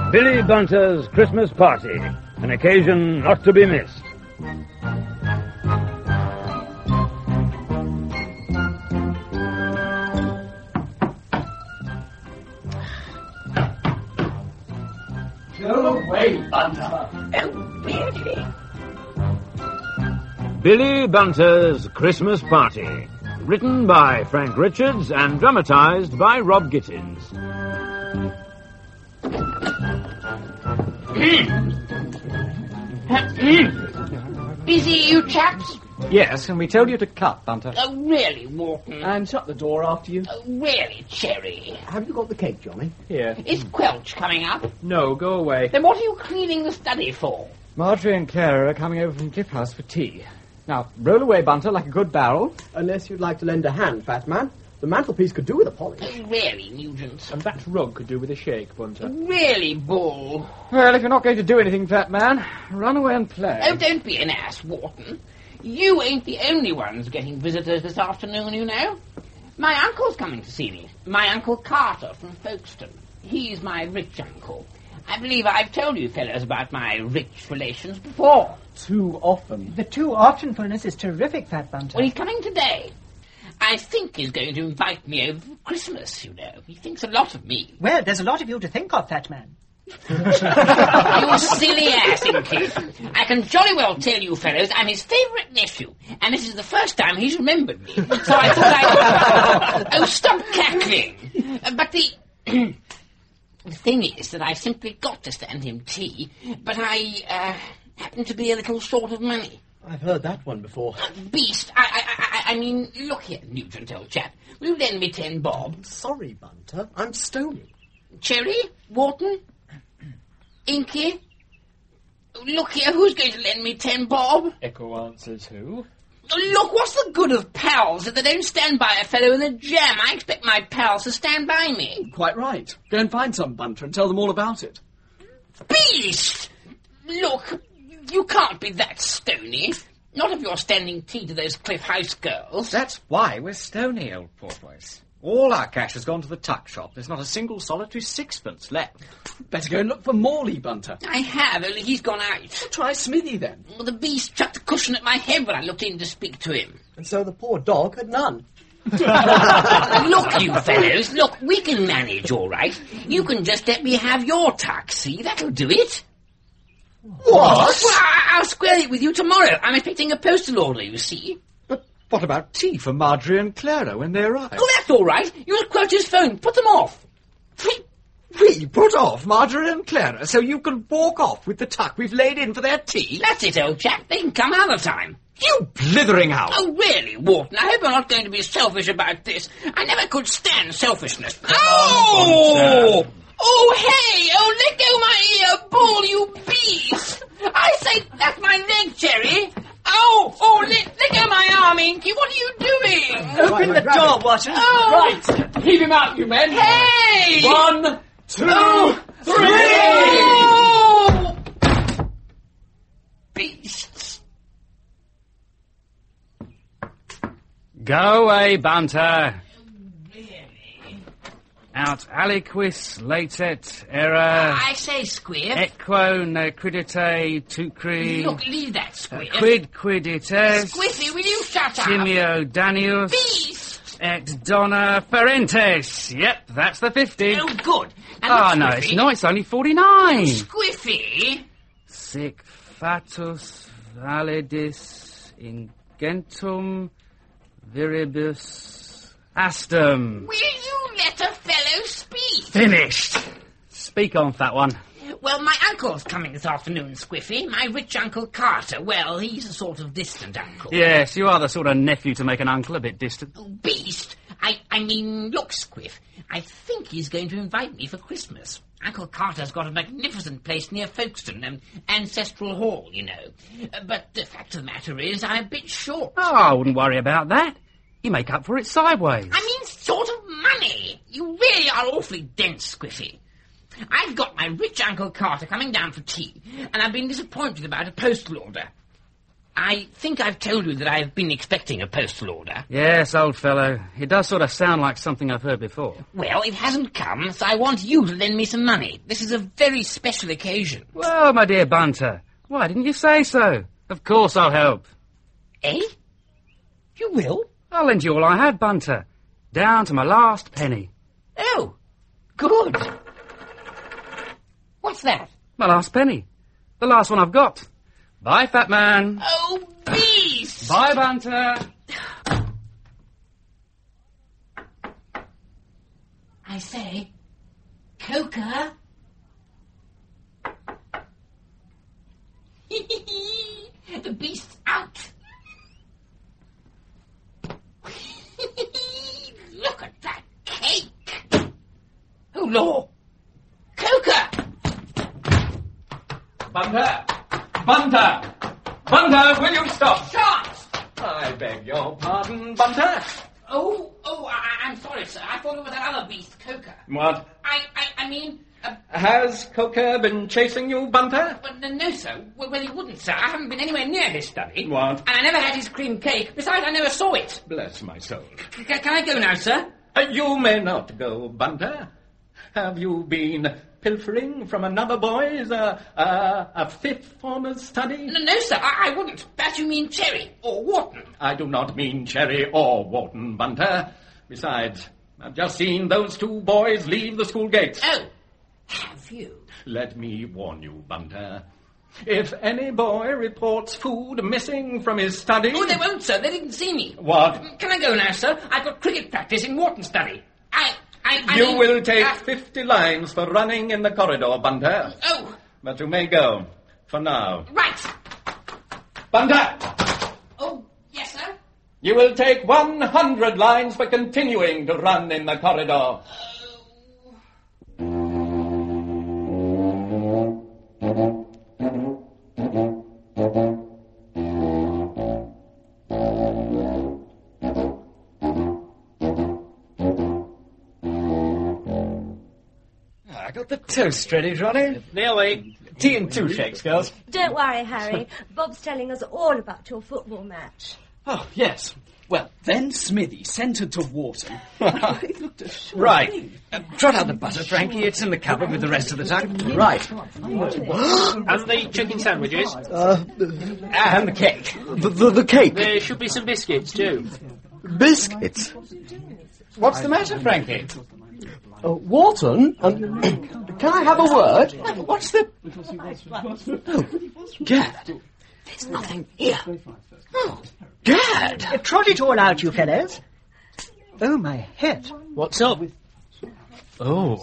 Billy Bunter's Christmas Party, an occasion not to be missed. Go away, Bunter. Oh, really? Billy Bunter's Christmas Party, written by Frank Richards and dramatised by Rob Gittins. Busy, you chaps? Yes, and we told you to cut, Bunter. Oh, really, Wharton? And shut the door after you. Oh, really, Cherry? Have you got the cake, Johnny? Here. Is Quelch coming up? No, go away. Then what are you cleaning the study for? Marjorie and Clara are coming over from Cliff House for tea. Now, roll away, Bunter, like a good barrel. Unless you'd like to lend a hand, fat man. The mantelpiece could do with a polish. Oh, really, Nugent? And that rug could do with a shake, Bunter. Really, Bull? Well, if you're not going to do anything, fat man, run away and play. Oh, don't be an ass, Wharton. You ain't the only ones getting visitors this afternoon, you know. My uncle's coming to see me. My Uncle Carter from Folkestone. He's my rich uncle. I believe I've told you fellows about my rich relations before. Too often. The too oftenfulness is terrific, Fat Bunter. Well, he's coming today. I think he's going to invite me over for Christmas, you know. He thinks a lot of me. Well, there's a lot of you to think of, Fat Man. You silly ass, Inky. I can jolly well tell you fellows I'm his favourite nephew, and this is the first time he's remembered me. So I thought I'd... Oh, stop cackling. But the... The thing is that I've simply got to stand him tea, but I happen to be a little short of money. I've heard that one before. Beast, I mean, look here, Nugent, old chap. Will you lend me 10 bob? Sorry, Bunter. I'm stony. Cherry? Wharton? Inky? Look here, who's going to lend me 10 bob? Echo answers who? Look, what's the good of pals if they don't stand by a fellow in a jam? I expect my pals to stand by me. Quite right. Go and find some, Bunter, and tell them all about it. Beast! Look, you can't be that stony. Not if you're standing tea to those Cliff House girls. That's why we're stony, old portboys. All our cash has gone to the tuck shop. There's not a single solitary sixpence left. Better go and look for Morley, Bunter. I have, only he's gone out. Try Smithy, then. Well, the beast chucked a cushion at my head when I looked in to speak to him. And so the poor dog had none. Look, you fellows, look, we can manage all right. You can just let me have your tuck, see? That'll do it. What? Well, I'll square it with you tomorrow. I'm expecting a postal order, you see. But what about tea for Marjorie and Clara when they arrive? Oh, that's all right. Use Quelch's phone. Put them off. We put off Marjorie and Clara so you can walk off with the tuck we've laid in for their tea? That's it, old chap. They can come another time. You blithering out! Oh, really, Wharton? I hope you're not going to be selfish about this. I never could stand selfishness. Oh! Oh, hey! Oh, let go my ear, Bull, you beast! I say, that's my leg, Cherry. Oh, let go my arm, Inky. What are you doing? Open the door, Watson. Oh! Right. Heave him out, you men. Hey! 1, 2, 3! Oh! Beasts. Go away, Bunter. Aut aliquis latet era I say, Squib. equo nequidite tucri Look, leave that, Squib. quid quidites Squiffy, will you shut up? Timeo Danius Beast. et Donna Ferentes. Yep, that's the 50. Oh, good. And Oh, look, no, Squiffy. it's not. It's only 49. Squiffy. Sic fatus validis ingentum viribus astum. Will you let a fellow speak? Finished. Speak on, fat one. Well, my uncle's coming this afternoon, Squiffy. My rich Uncle Carter. Well, he's a sort of distant uncle. Yes, you are the sort of nephew to make an uncle a bit distant. Oh, beast. I mean, look, Squiff. I think he's going to invite me for Christmas. Uncle Carter's got a magnificent place near Folkestone, Ancestral Hall, you know. But the fact of the matter is, I'm a bit short. Oh, I wouldn't worry about that. You make up for it sideways. I mean, sort of money. You really are awfully dense, Squiffy. I've got my rich Uncle Carter coming down for tea, and I've been disappointed about a postal order. I think I've told you that I've been expecting a postal order. Yes, old fellow. It does sort of sound like something I've heard before. Well, it hasn't come, so I want you to lend me some money. This is a very special occasion. Well, my dear Bunter, why didn't you say so? Of course I'll help. Eh? You will? I'll lend you all I had, Bunter. Down to my last penny. Oh, good. What's that? My last penny. The last one I've got. Bye, fat man. Oh, beast! Bye, Bunter. I say, Coca. The beast's out. Look at that cake. Oh, Lord. Coca! Bunter! Bunter! Bunter, will you stop? Shot! I beg your pardon, Bunter. I'm sorry, sir. I thought it was that other beast, Coca. What? I mean... Has Coca been chasing you, Bunter? No, sir. Well, he wouldn't, sir. I haven't been anywhere near his study. What? And I never had his cream cake. Besides, I never saw it. Bless my soul. Can I go now, sir? You may not go, Bunter. Have you been pilfering from another boy's, a fifth former's study? No, sir. I wouldn't. Perhaps you mean Cherry or Wharton. I do not mean Cherry or Wharton, Bunter. Besides, I've just seen those two boys leave the school gates. Oh, have you? Let me warn you, Bunter. If any boy reports food missing from his study... Oh, they won't, sir. They didn't see me. What? Can I go now, sir? I've got cricket practice in Wharton study. You will take 50 lines for running in the corridor, Bunter. Oh. But you may go, for now. Right. Bunter! Oh, yes, sir? You will take 100 lines for continuing to run in the corridor. I got the toast ready, Johnny. Nearly. Tea and 2 shakes, girls. Don't worry, Harry. Bob's telling us all about your football match. Oh, yes. Well, then Smithy sent her to Wharton. Right. Trot out the butter, Frankie. It's in the cupboard with the rest of the tuck. Right. And the chicken sandwiches? And the cake. The cake. There should be some biscuits, too. Biscuits. What's the matter, Frankie? Wharton? Can I have a word? What's the... Gad. There's nothing here. Oh, Gad. Trot it all out, you fellows. Oh, my head. What's up? Oh.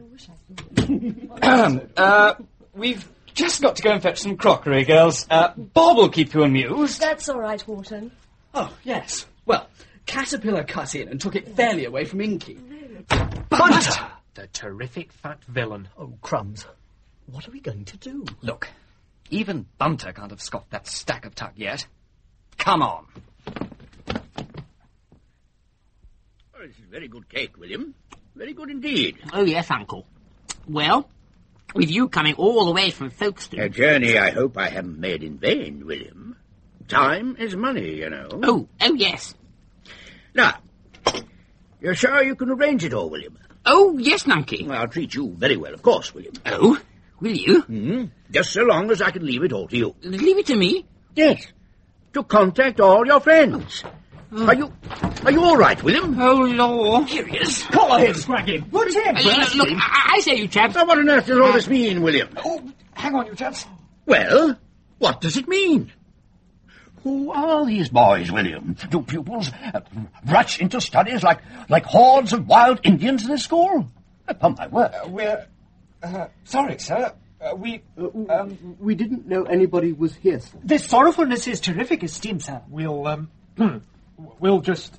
We've just got to go and fetch some crockery, girls. Bob will keep you amused. That's all right, Wharton. Oh, yes. Well, Caterpillar cut in and took it fairly away from Inky. Bunter! The terrific fat villain. Oh, crumbs. What are we going to do? Look, even Bunter can't have scoffed that stack of tuck yet. Come on. Oh, this is very good cake, William. Very good indeed. Oh, yes, Uncle. Well, with you coming all the way from Folkestone... A journey I hope I haven't made in vain, William. Time is money, you know. Oh, yes. Now, you're sure you can arrange it all, William? Oh, yes, Nunky. Well, I'll treat you very well, of course, William. Oh, will you? Just so long as I can leave it all to you. Leave it to me? Yes. To contact all your friends. Are you all right, William? Oh, Lord. Here he is. Collar him, Scraggy. What's him? Look, I say, you chaps. Now, what on earth does all this mean, William? Oh, hang on, you chaps. Well, what does it mean? Who are these boys, William? Do pupils rush into studies like hordes of wild Indians in this school? Upon my word. We're... sorry, sir. We didn't know anybody was here, sir. The sorrowfulness is terrific, esteemed sir. We'll just...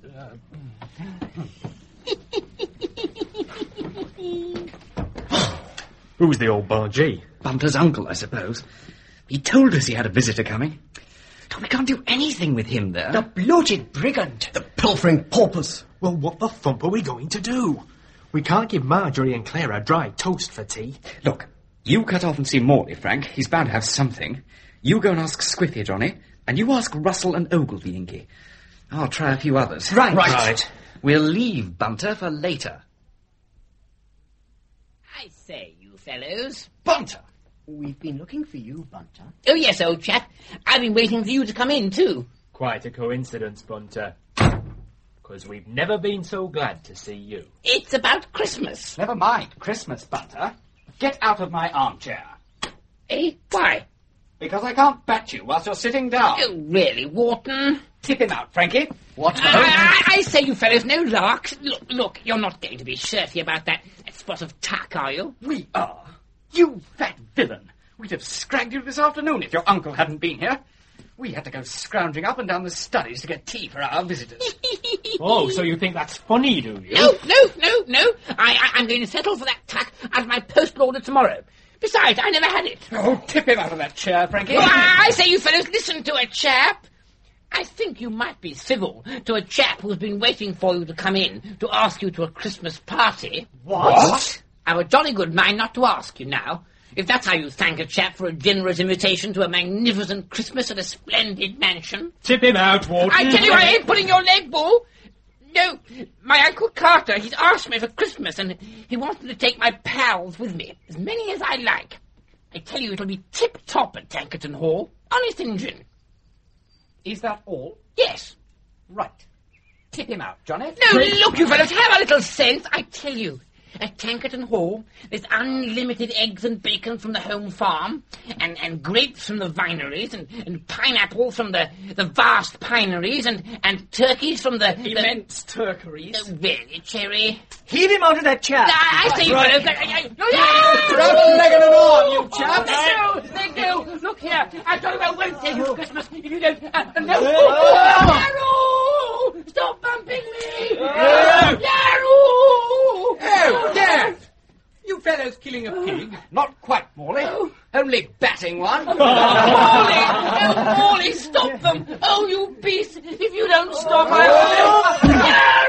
Who's the old bargee? Bunter's uncle, I suppose. He told us he had a visitor coming. We can't do anything with him there. The bloated brigand. The pilfering paupers. Well, what the thump are we going to do? We can't give Marjorie and Clara dry toast for tea. Look, you cut off and see Morley, Frank. He's bound to have something. You go and ask Squiffy, Johnny. And you ask Russell and Ogilvy, Inky. I'll try a few others. Right. We'll leave Bunter for later. I say, you fellows. Bunter! We've been looking for you, Bunter. Oh, yes, old chap. I've been waiting for you to come in, too. Quite a coincidence, Bunter. Because we've never been so glad to see you. It's about Christmas. Never mind Christmas, Bunter. Get out of my armchair. Eh? Why? Because I can't bat you whilst you're sitting down. Oh, really, Wharton? Tip him out, Frankie. What? I say, you fellows, no larks. Look, you're not going to be shirty about that spot of tuck, are you? We are. You fat villain. We'd have scragged you this afternoon if your uncle hadn't been here. We had to go scrounging up and down the studies to get tea for our visitors. Oh, so you think that's funny, do you? No. I'm going to settle for that tuck out of my postal order tomorrow. Besides, I never had it. Oh, tip him out of that chair, Frankie. Oh, I say, you fellows, listen to a chap. I think you might be civil to a chap who's been waiting for you to come in to ask you to a Christmas party. What? I've a jolly good mind not to ask you now. If that's how you thank a chap for a generous invitation to a magnificent Christmas at a splendid mansion. Tip him out, Wharton. I tell you, I ain't putting your leg, Bull. No, my Uncle Carter, he's asked me for Christmas, and he wants me to take my pals with me, as many as I like. I tell you, it'll be tip-top at Tankerton Hall. Honest Injun. Is that all? Yes. Right. Tip him out, Johnny. No, look, you fellas, have a little sense, I tell you. At Tankerton Hall, there's unlimited eggs and bacon from the home farm, and grapes from the vineries, and pineapples from the vast pineries, and turkeys from the immense turkeries. Oh, really, Cherry? Heave him out of that chair. I say, Right. Grab a leg and an arm, you chap. Let go. Look here. I told you I won't take you for Christmas if you don't. No. Yarrow! Stop bumping me. Yarrow! Oh, yeah! You fellows killing a pig? Not quite, Morley. Only batting one. Morley, stop them! Oh, you beast! If you don't stop, I will...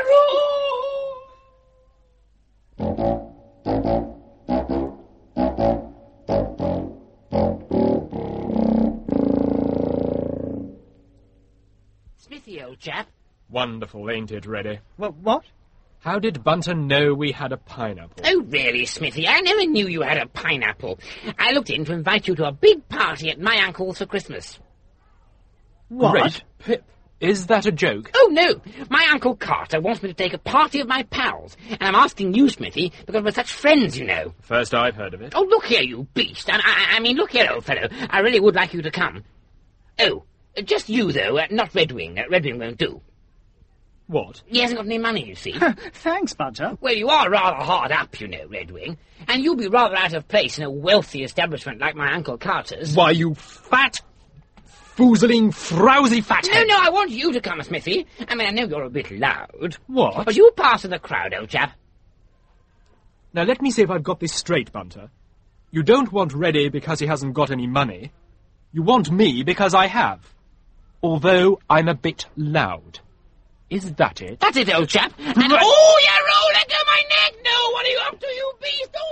Smithy, old chap. Wonderful, ain't it, Reddy? What? How did Bunter know we had a pineapple? Oh, really, Smithy? I never knew you had a pineapple. I looked in to invite you to a big party at my uncle's for Christmas. What? Great Pip. Is that a joke? Oh, no. My Uncle Carter wants me to take a party of my pals, and I'm asking you, Smithy, because we're such friends, you know. First I've heard of it. Oh, look here, you beast. I mean, look here, old fellow. I really would like you to come. Oh, just you, though, not Redwing. Redwing won't do. What? He hasn't got any money, you see. Thanks, Bunter. Well, you are rather hard up, you know, Redwing, and you'll be rather out of place in a wealthy establishment like my Uncle Carter's. Why, you fat, foozling, frowsy fathead. No, I want you to come, Smithy. I mean, I know you're a bit loud. What? But you pass in the crowd, old chap. Now, let me see if I've got this straight, Bunter. You don't want Reddy because he hasn't got any money. You want me because I have. Although I'm a bit loud. Is that it? That's it, old chap. And oh, Yarrow, let go my neck! No, what are you up to, you beast? Oh,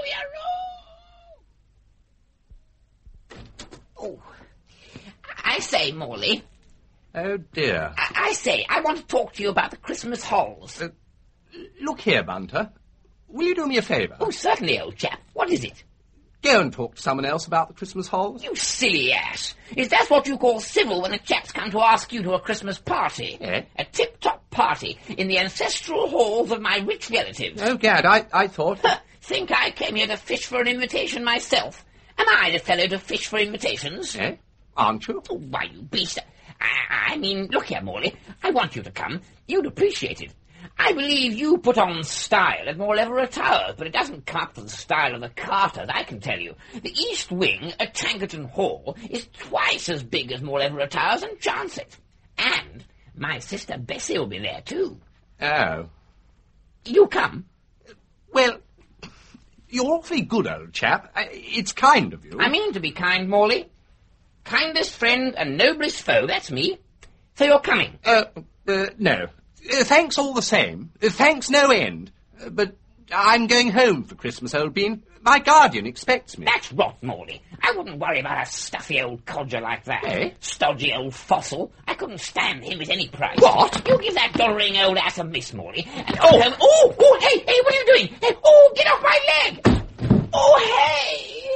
Yarrow! Oh. I say, Morley. Oh, dear. I say, I want to talk to you about the Christmas halls. Look here, Bunter. Will you do me a favour? Oh, certainly, old chap. What is it? Go and talk to someone else about the Christmas halls. You silly ass. Is that what you call civil when a chap's come to ask you to a Christmas party? Eh? A tip-top party in the ancestral halls of my rich relatives. Oh, Gad, I thought... Think I came here to fish for an invitation myself? Am I the fellow to fish for invitations? Eh? Aren't you? Oh, why, you beast. I mean, look here, Morley. I want you to come. You'd appreciate it. I believe you put on style at Mauleverer Towers, but it doesn't come up to the style of the Carters, I can tell you. The East Wing at Tankerton Hall is twice as big as Mauleverer Towers, and chance it. And my sister Bessie will be there, too. Oh. You come? Well, you're awfully good, old chap. It's kind of you. I mean to be kind, Morley. Kindest friend and noblest foe, that's me. So you're coming? No. Thanks all the same. Thanks no end. But I'm going home for Christmas, old bean. My guardian expects me. That's rot, Morley. I wouldn't worry about a stuffy old codger like that. Eh? Stodgy old fossil. I couldn't stand him at any price. What? You give that doddering old ass a miss, Morley. And Oh! hey, what are you doing? Hey, oh, get off my leg! Oh, hey!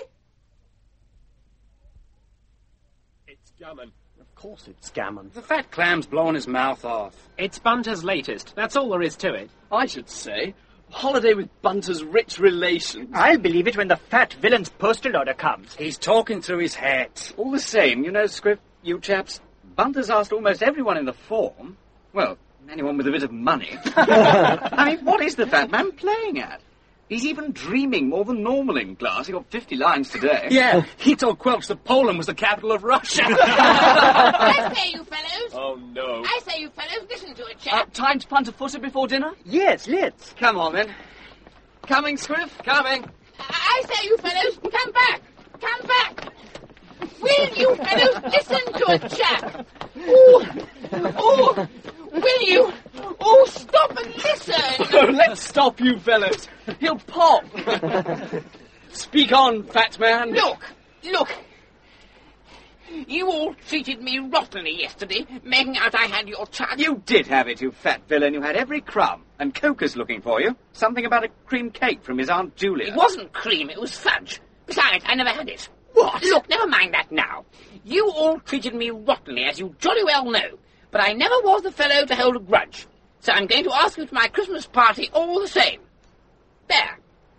It's Gammon. Of course it's Gammon. The fat clam's blowing his mouth off. It's Bunter's latest. That's all there is to it. I should say. Holiday with Bunter's rich relations. I'll believe it when the fat villain's postal order comes. He's talking through his head. All the same, you know, Script, you chaps, Bunter's asked almost everyone in the form. Well, anyone with a bit of money. I mean, what is the fat man playing at? He's even dreaming more than normal in class. He got 50 lines today. Yeah, he told Quelch that Poland was the capital of Russia. I say, you fellows. Oh, no. I say, you fellows, listen to it, chap. Time to punt a footer before dinner? Yes, let's. Come on, then. Coming, Scriff? Coming. I say, you fellows, come back. Come back. Will you fellows listen to it, chap? Oh, will you? Oh, stop and listen. Oh, let's stop, you fellows. He'll pop. Speak on, fat man. Look. You all treated me rottenly yesterday, making out I had your touch. You did have it, you fat villain. You had every crumb. And Coker's looking for you. Something about a cream cake from his Aunt Julia. It wasn't cream, it was fudge. Besides, I never had it. What? Look, never mind that now. You all treated me rottenly, as you jolly well know. But I never was the fellow to hold a grudge. So I'm going to ask you to my Christmas party all the same. There.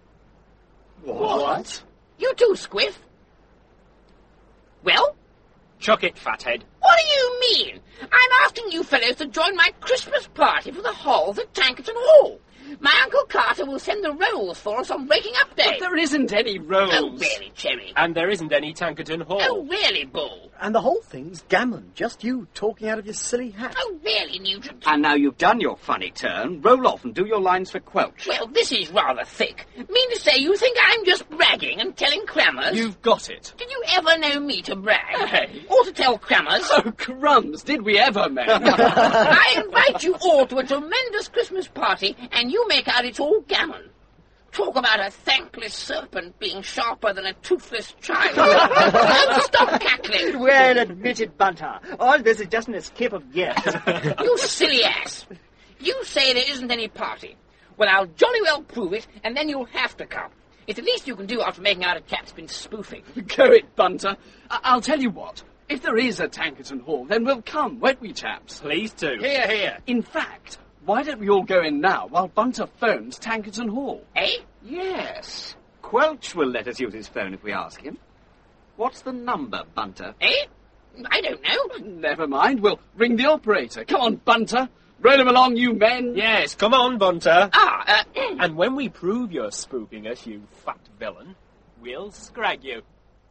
What? You too, Squiff. Well? Chuck it, fathead. What do you mean? I'm asking you fellows to join my Christmas party for the Halls at Tankerton Hall. My Uncle Carter will send the rolls for us on Breaking Up Day. But there isn't any rolls. Oh, really, Cherry? And there isn't any Tankerton Hall. Oh, really, Bull? And the whole thing's gammon. Just you talking out of your silly hat. Oh, really, Nugent? And now you've done your funny turn, roll off and do your lines for Quelch. Well, this is rather thick. Mean to say you think I'm just bragging and telling crammers? You've got it. Did you ever know me to brag? Hey. Or to tell crammers? Oh, crumbs, did we ever, man? I invite you all to a tremendous Christmas party, and you make out it's all gammon. Talk about a thankless serpent being sharper than a toothless child. Don't stop cackling. Well admitted, Bunter. All this is just an escape of years. You silly ass. You say there isn't any party. Well, I'll jolly well prove it, and then you'll have to come. It's the least you can do after making out a chap's been spoofing. Go it, Bunter. I'll tell you what. If there is a Tankerton Hall, then we'll come, won't we, chaps? Please do. Here, here. In fact, why don't we all go in now while Bunter phones Tankerton Hall? Eh? Yes. Quelch will let us use his phone if we ask him. What's the number, Bunter? Eh? I don't know. Never mind. We'll ring the operator. Come on, Bunter. Roll him along, you men. Yes, come on, Bunter. Ah, And when we prove you're spooking us, you fat villain, we'll scrag you.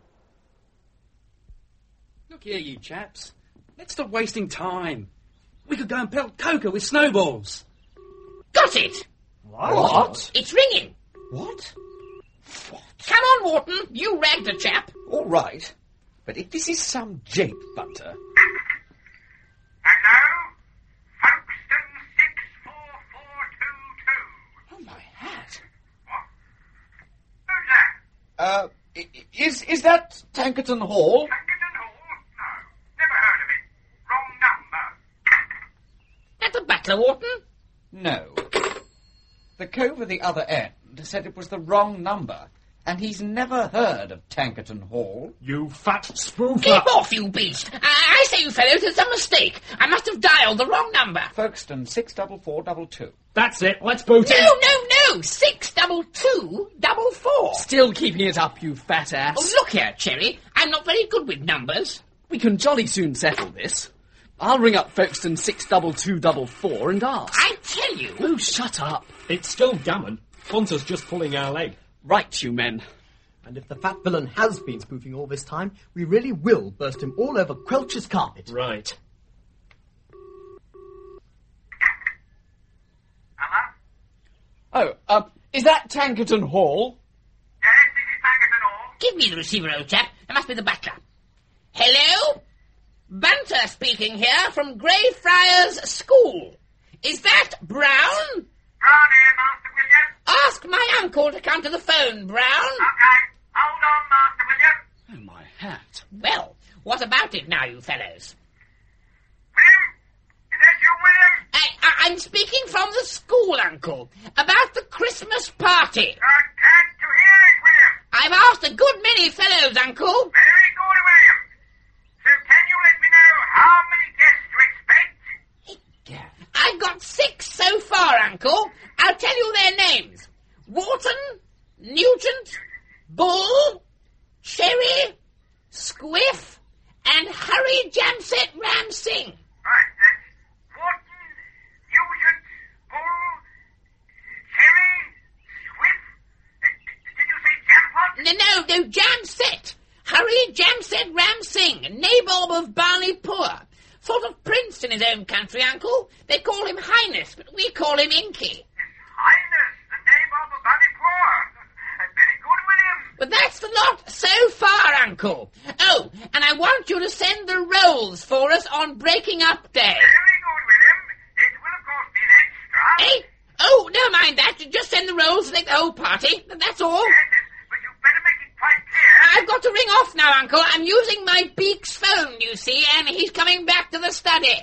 Look here, you chaps. Let's stop wasting time. We could go and pelt Coker with snowballs. got it. What? It's ringing. What? Come on, Wharton. You ragged a chap. All right. But if this is some jape, Bunter... Hello? Folkestone 64422. Oh, my hat. What? Who's that? Is that Tankerton Hall? Tankerton Hall? No. Never heard of it. Wrong number. At the Butler, Wharton? No. The cove at the other end said it was the wrong number, and he's never heard of Tankerton Hall. You fat spoofer! Keep off, you beast! I say, you fellows, there's a mistake. I must have dialed the wrong number. Folkestone 64422. That's it, let's boot it! No! 62244. Still keeping it up, you fat ass. Oh, look here, Cherry. I'm not very good with numbers. We can jolly soon settle this. I'll ring up Folkestone 62244 and ask. I tell you. Oh, shut up. It's still gammon. Bunter's just pulling our leg. Right, you men. And if the fat villain has been spoofing all this time, we really will burst him all over Quelch's carpet. Right. Hello? Oh, is that Tankerton Hall? Yes, this is Tankerton Hall. Give me the receiver, old chap. It must be the butler. Hello? Bunter speaking here from Greyfriars School. Is that Brown? Brown here, Master William. Ask ask my uncle to come to the phone, Brown? Okay, hold on, Master William. Oh, my hat. Well, what about it now, you fellows? William? Is that you, William? I'm speaking from the school, Uncle, about the Christmas party. I can't to hear it, William. I've asked a good many fellows, Uncle. Very good, William. So can you let me know how many guests to expect? I've got 6 so far, Uncle. I'll tell you their names. Wharton, Nugent, Bull, Cherry, Squiff, and Hurry Jamset Ram Singh. Right, that's Wharton, Nugent, Bull, Cherry, Swift. Did you say Jampot? No, Jamset. Hurry Jamset Ram Singh, nabob of Barneypur. Sort of prince in his own country, Uncle. They call him Highness, but we call him Inky. Highness, the nabob of Barneypur. Very good, William. But that's the lot so far, Uncle. Oh, and I want you to send the rolls for us on Breaking Up Day. Very good, William. It will, of course, be an extra. Eh? Oh, never mind that. Just send the rolls to make the whole party. That's all. Yes, but you better make it quite clear. I've got to ring off now, Uncle. I'm using my Beaks phone, you see, and he's coming back to the study.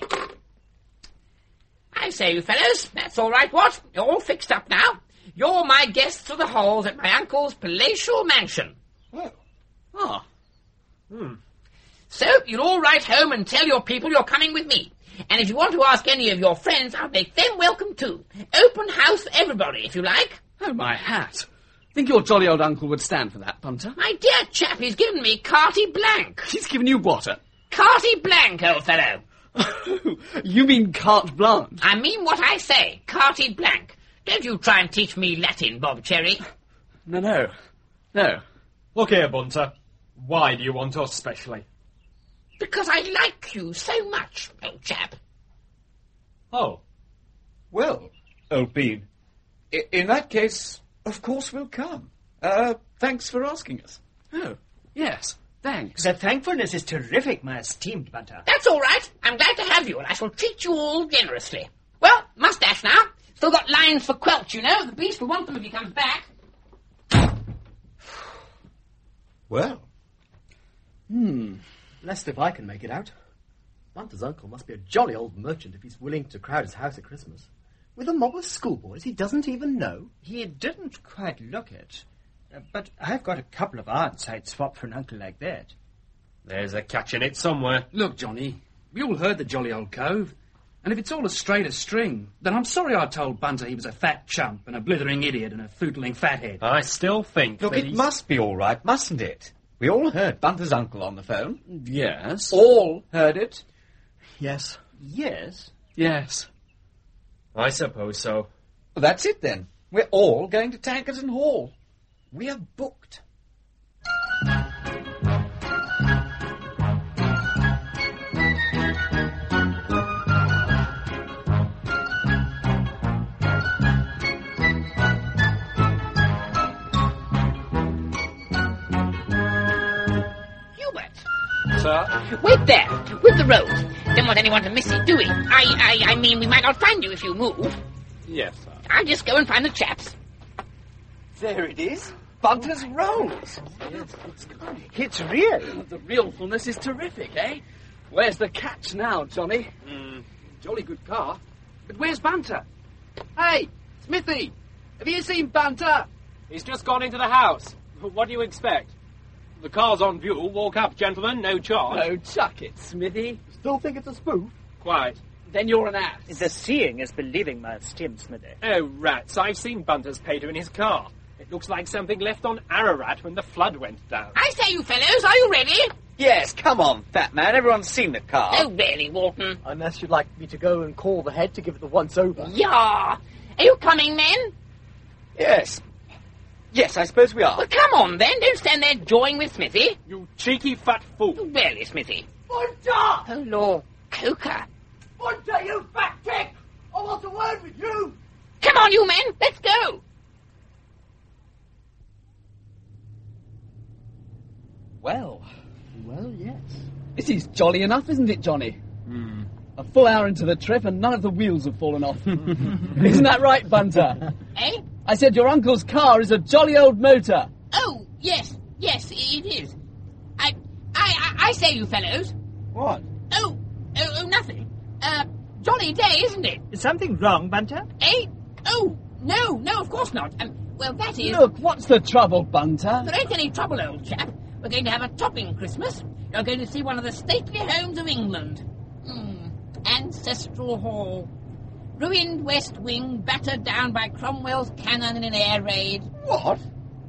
I say, you fellows, that's all right, what? You're all fixed up now. You're my guests to the halls at my uncle's palatial mansion. Oh. So, you'll all write home and tell your people you're coming with me. And if you want to ask any of your friends, I'll make them welcome too. Open house for everybody, if you like. Oh, my hat. Think your jolly old uncle would stand for that, Bunter? My dear chap, he's given me carte blanche. He's given you what? Carte blanche, old fellow. You mean carte blanche? I mean what I say, carte blanche. Don't you try and teach me Latin, Bob Cherry. No. Look here, Bunter. Why do you want us specially? Because I like you so much, old chap. Oh. Well, old bean, in that case, of course we'll come. Thanks for asking us. Oh, yes, thanks. The thankfulness is terrific, my esteemed Bunter. That's all right. I'm glad to have you, and I shall treat you all generously. Well, mustache now. Still got lines for Quelch, you know. The beast will want them if he comes back. Well. Blessed if I can make it out. Bunter's uncle must be a jolly old merchant if he's willing to crowd his house at Christmas. With a mob of schoolboys he doesn't even know. He didn't quite look it. But I've got a couple of aunts I'd swap for an uncle like that. There's a catch in it somewhere. Look, Johnny, we all heard the jolly old cove. And if it's all as straight as string, then I'm sorry I told Bunter he was a fat chump and a blithering idiot and a footling fathead. I still think Look, that it must be all right, mustn't it? We all heard Bunter's uncle on the phone. Yes. All heard it. Yes. Yes? Yes. I suppose so. Well, that's it then. We're all going to Tankerton Hall. We are booked. Sir? Wait there, with the road. Don't want anyone to miss it, do we? I mean, we might not find you if you move. Yes, sir. I'll just go and find the chaps. There it is. Bunter's Rolls. It's real. The realfulness is terrific, eh? Where's the catch now, Johnny? Jolly good car. But where's Bunter? Hey, Smithy! Have you seen Bunter? He's just gone into the house. What do you expect? The car's on view. Walk up, gentlemen. No charge. Oh, chuck it, Smithy. Still think it's a spoof? Quite. Then you're an ass. The seeing is believing, my esteemed Smithy. Oh, rats. I've seen Bunter's pater in his car. It looks like something left on Ararat when the flood went down. I say, you fellows, are you ready? Yes, come on, fat man. Everyone's seen the car. Oh, really, Walton? Unless you'd like me to go and call the head to give it the once-over. Yeah. Are you coming, men? Yes. Yes, I suppose we are. Well, come on, then. Don't stand there jawing with Smithy. You cheeky fat fool. Really, Smithy. Bunter! Oh, Lord. Coker. Bunter, you fat kick! I want a word with you! Come on, you men. Let's go. Well, yes. this is jolly enough, isn't it, Johnny? A full hour into the trip and none of the wheels have fallen off. Isn't that right, Bunter? Eh? I said your uncle's car is a jolly old motor. Oh, yes, it is. I say, you fellows. What? Oh, nothing. Jolly day, isn't it? Is something wrong, Bunter? Eh? Oh, no, of course not. Well, that is... Look, what's the trouble, Bunter? There ain't any trouble, old chap. We're going to have a topping Christmas. You're going to see one of the stately homes of England. Ancestral Hall. Ruined West Wing, battered down by Cromwell's cannon in an air raid. What?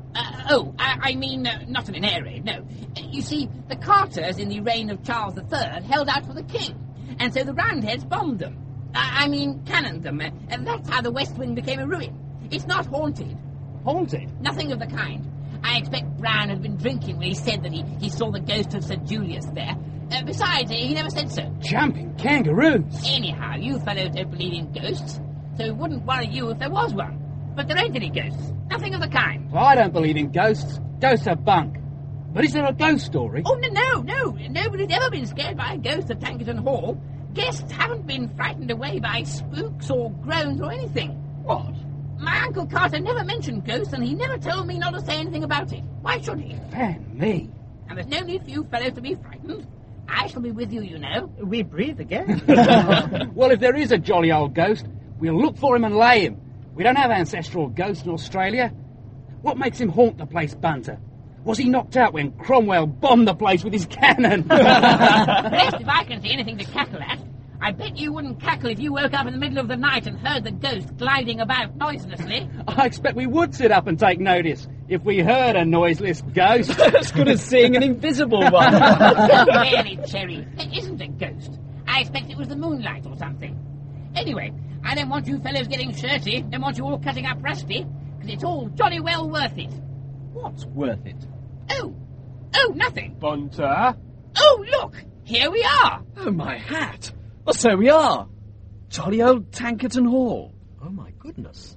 I mean, not in an air raid, no. You see, the Carters in the reign of Charles III held out for the king, and so the Roundheads bombed them. Cannoned them, and that's how the West Wing became a ruin. It's not haunted. Haunted? Nothing of the kind. I expect Brown had been drinking when he said that he saw the ghost of Sir Julius there. Besides, he never said so. Jumping kangaroos. Anyhow, you fellows don't believe in ghosts, so it wouldn't worry you if there was one. But there ain't any ghosts. Nothing of the kind. Well, I don't believe in ghosts. Ghosts are bunk. But is there a ghost story? Oh, no. Nobody's ever been scared by a ghost at Tankerton Hall. Guests haven't been frightened away by spooks or groans or anything. What? My Uncle Carter never mentioned ghosts, and he never told me not to say anything about it. Why should he? Fan me. And there's no need for you fellows to be frightened. I shall be with you, you know. We breathe again. Well, if there is a jolly old ghost, we'll look for him and lay him. We don't have ancestral ghosts in Australia. What makes him haunt the place, Bunter? Was he knocked out when Cromwell bombed the place with his cannon? Blessed if I can see anything to cackle at. I bet you wouldn't cackle if you woke up in the middle of the night and heard the ghost gliding about noiselessly. I expect we would sit up and take notice if we heard a noiseless ghost. As good as seeing an invisible one. Really, Cherry, it isn't a ghost. I expect it was the moonlight or something. Anyway, I don't want you fellows getting shirty, don't want you all cutting up rusty, because it's all jolly well worth it. What's worth it? Oh, nothing. Bunter? Oh, look, here we are. Oh, my hat. Well, so we are. Jolly old Tankerton Hall. Oh, my goodness.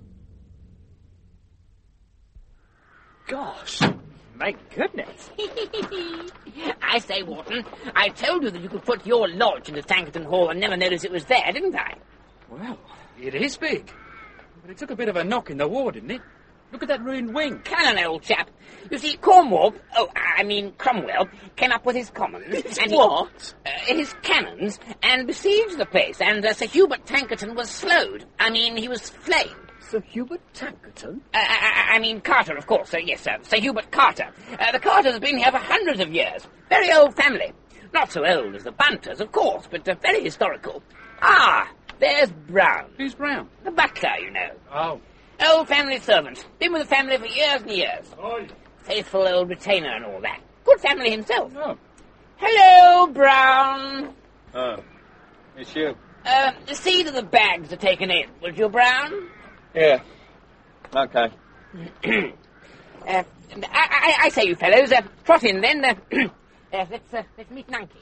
Gosh, my goodness. I say, Wharton, I told you that you could put your lodge into Tankerton Hall and never notice it was there, didn't I? Well, it is big. But it took a bit of a knock in the wall, didn't it? Look at that ruined wing. Cannon, old chap. You see, Cromwell, came up with his commons. And his cannons, and besieged the place, and Sir Hubert Tankerton was slowed. He was flamed. Sir Hubert Tankerton? Carter, of course. Yes, sir. Sir Hubert Carter. The Carters have been here for hundreds of years. Very old family. Not so old as the Bunters, of course, but very historical. Ah, there's Brown. Who's Brown? The butler, you know. Oh. Old family servant. Been with the family for years and years. Oh. Faithful old retainer and all that. Good family himself. Oh. Hello, Brown. Oh, it's you. See that the bags are taken in, would you, Brown? Yeah. Okay. I say, you fellows, trot in then. Let's meet Nunky.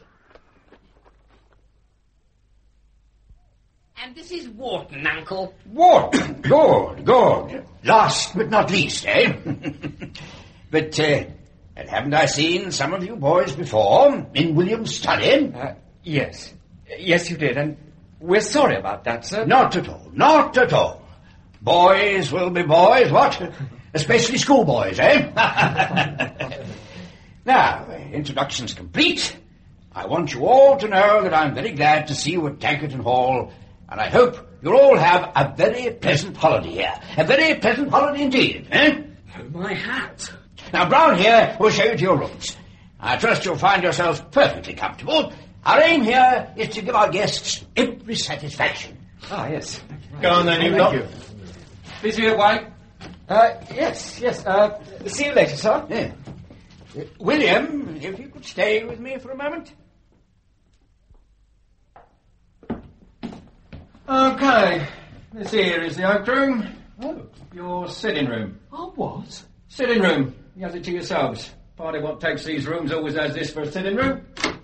And this is Wharton, Uncle. Wharton? Good. Last but not least, eh? But, haven't I seen some of you boys before in William's study? Yes. Yes, you did, and we're sorry about that, sir. Not at all. Boys will be boys, what? Especially schoolboys, eh? Now, introductions complete. I want you all to know that I'm very glad to see you at Tankerton Hall, and I hope you'll all have a very pleasant holiday here. A very pleasant holiday indeed, eh? Oh, my hat. Now, Brown here will show you to your rooms. I trust you'll find yourselves perfectly comfortable. Our aim here is to give our guests every satisfaction. Ah, yes. Go on then, you lot. Please be away. Yes. See you later, sir. Yeah. William, if you could stay with me for a moment. Okay. This here is the oak room. Oh. Your sitting room. Oh, what? Sitting room. You have it to yourselves. Party what takes these rooms always has this for a sitting room.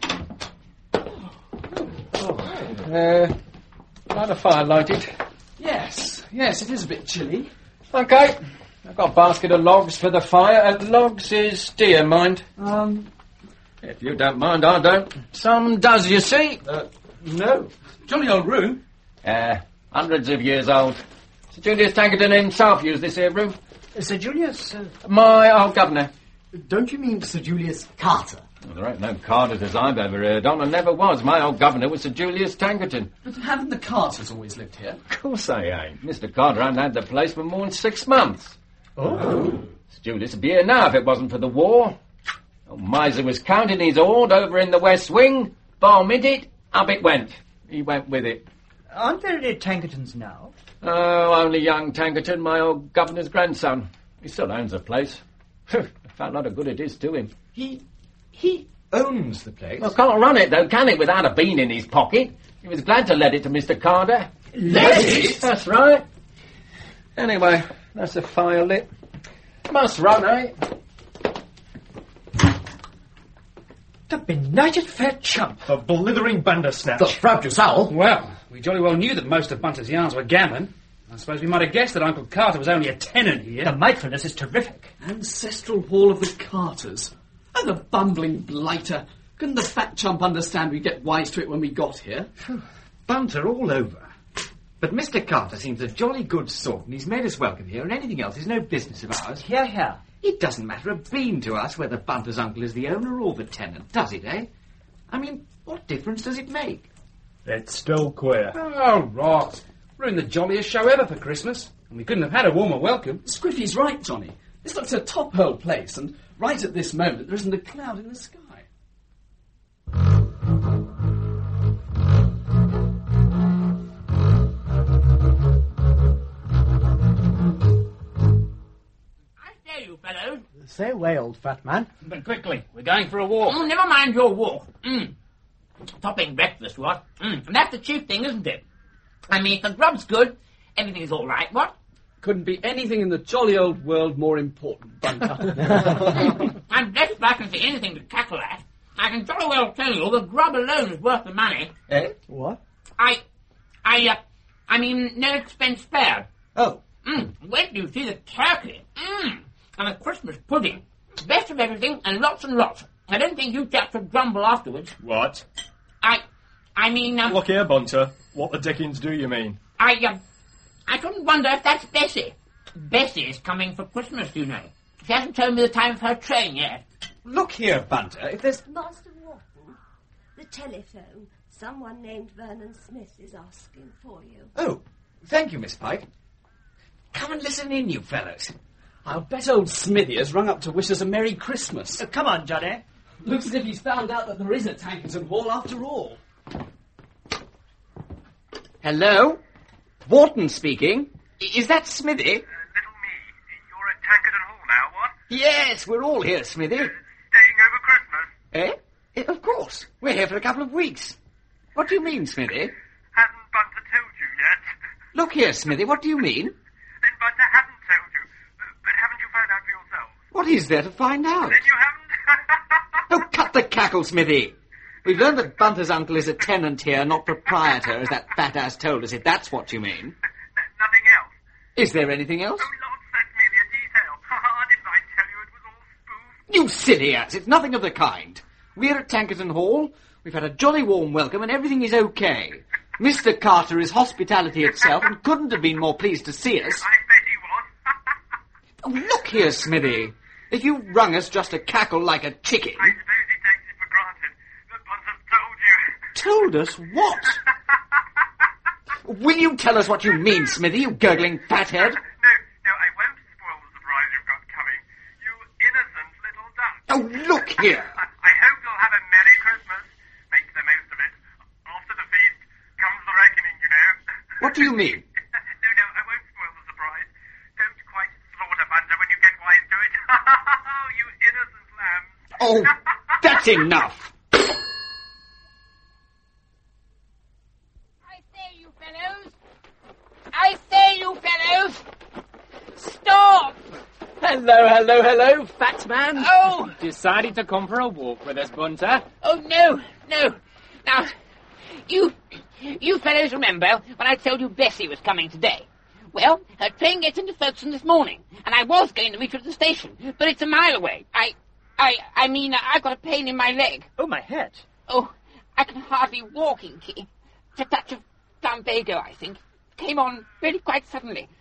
Light a fire lighted. Yes, it is a bit chilly. Okay. I've got a basket of logs for the fire, and logs is dear, mind. If you don't mind, I don't. Some does, you see. No. Jolly old room. Hundreds of years old. Sir Julius Tankerton himself used this here room. Sir Julius? My old governor. Don't you mean Sir Julius Carter? Well, there ain't no Carters as I've ever heard on, and never was. My old governor was Sir Julius Tankerton. But haven't the Carters always lived here? Of course they ain't. Mr. Carter hadn't had the place for more than 6 months. Oh. Sir Julius would be here now if it wasn't for the war. Old Miser was counting his hoard over in the West Wing. Bar minute, up it went. He went with it. Aren't there any Tankertons now? Oh, only young Tankerton, my old governor's grandson. He still owns the place. A fat lot of good it is to him. He owns the place? Well, can't run it, though, can it, without a bean in his pocket? He was glad to let it to Mr. Carter. Let it? That's right. Anyway, that's the fire lit. Must run, eh? The benighted fair chump. The blithering bandersnatch. The frabjous owl. Well, we jolly well knew that most of Bunter's yarns were gammon. I suppose we might have guessed that Uncle Carter was only a tenant here. The matefulness is terrific. Ancestral hall of the Carters. Oh, the bumbling blighter. Couldn't the fat chump understand we'd get wise to it when we got here? Bunter all over. But Mr. Carter seems a jolly good sort, and he's made us welcome here, and anything else is no business of ours. Hear, hear. It doesn't matter a bean to us whether Bunter's uncle is the owner or the tenant, does it, eh? I mean, what difference does it make? It's still queer. Oh, rot. Ruined the jolliest show ever for Christmas. And we couldn't have had a warmer welcome. Squiffy's right, Johnny. This looks a top-hole place, and right at this moment there isn't a cloud in the sky. You fellows. Say away, old fat man. But quickly, we're going for a walk. Oh, never mind your walk. Topping breakfast, what? And that's the chief thing, isn't it? I mean, if the grub's good, everything's all right, what? Couldn't be anything in the jolly old world more important, Bunter. I'm blessed if I can see anything to cackle at. I can jolly well tell you the grub alone is worth the money. Eh? What? I mean, no expense spared. Oh. Wait till you see the turkey. And the Christmas pudding. Best of everything and lots. I don't think you chaps would grumble afterwards. What? I mean, Look here, Bunter. What the dickens do you mean? I shouldn't wonder if that's Bessie. Bessie is coming for Christmas, you know. She hasn't told me the time of her train yet. Look here, Bunter, if there's... Master Wharton, the telephone. Someone named Vernon Smith is asking for you. Oh, thank you, Miss Pike. Come and listen in, you fellows. I'll bet old Smithy has rung up to wish us a Merry Christmas. Come on, Johnny. Looks as if he's found out that there is a Tankerton Hall after all. Hello? Wharton speaking. Is that Smithy? Little me. You're at Tankerton Hall now, what? Yes, we're all here, Smithy. Staying over Christmas? Eh? Of course. We're here for a couple of weeks. What do you mean, Smithy? Hasn't Bunter told you yet? Look here, Smithy, what do you mean? Then Bunter hasn't told you. But haven't you found out for yourself? What is there to find out? Then you haven't? Oh, cut the cackle, Smithy. We've learned that Bunter's uncle is a tenant here, not proprietor, as that fat ass told us, if that's what you mean. Nothing else? Is there anything else? Oh, Lord, that's merely a detail. Didn't I tell you it was all spoof? You silly ass, it's nothing of the kind. We're at Tankerton Hall, we've had a jolly warm welcome, and everything is okay. Mr. Carter is hospitality itself, and couldn't have been more pleased to see us. I bet he was. Oh, look here, Smithy. If you rung us just to cackle like a chicken... I suppose he takes it for granted that Bunter's told you. Told us what? Will you tell us what you mean, Smithy, you gurgling fathead? No, I won't spoil the surprise you've got coming. You innocent little duck. Oh, look here. I hope you'll have a Merry Christmas. Make the most of it. After the feast comes the reckoning, you know. What do you mean? No, I won't spoil the surprise. Don't quite slaughter Bunter when you get wise to it. You innocent lambs. Oh, that's enough. I say, you fellows! Stop! Hello, fat man. Oh! Decided to come for a walk with us, Bunter? Oh, no. Now, you fellows remember when I told you Bessie was coming today? Well, her train gets into Folkestone this morning, and I was going to meet her at the station, but it's a mile away. I mean, I've got a pain in my leg. Oh, my head. Oh, I can hardly walk, Inky. It's a touch of lumbago, I think. Came on really quite suddenly.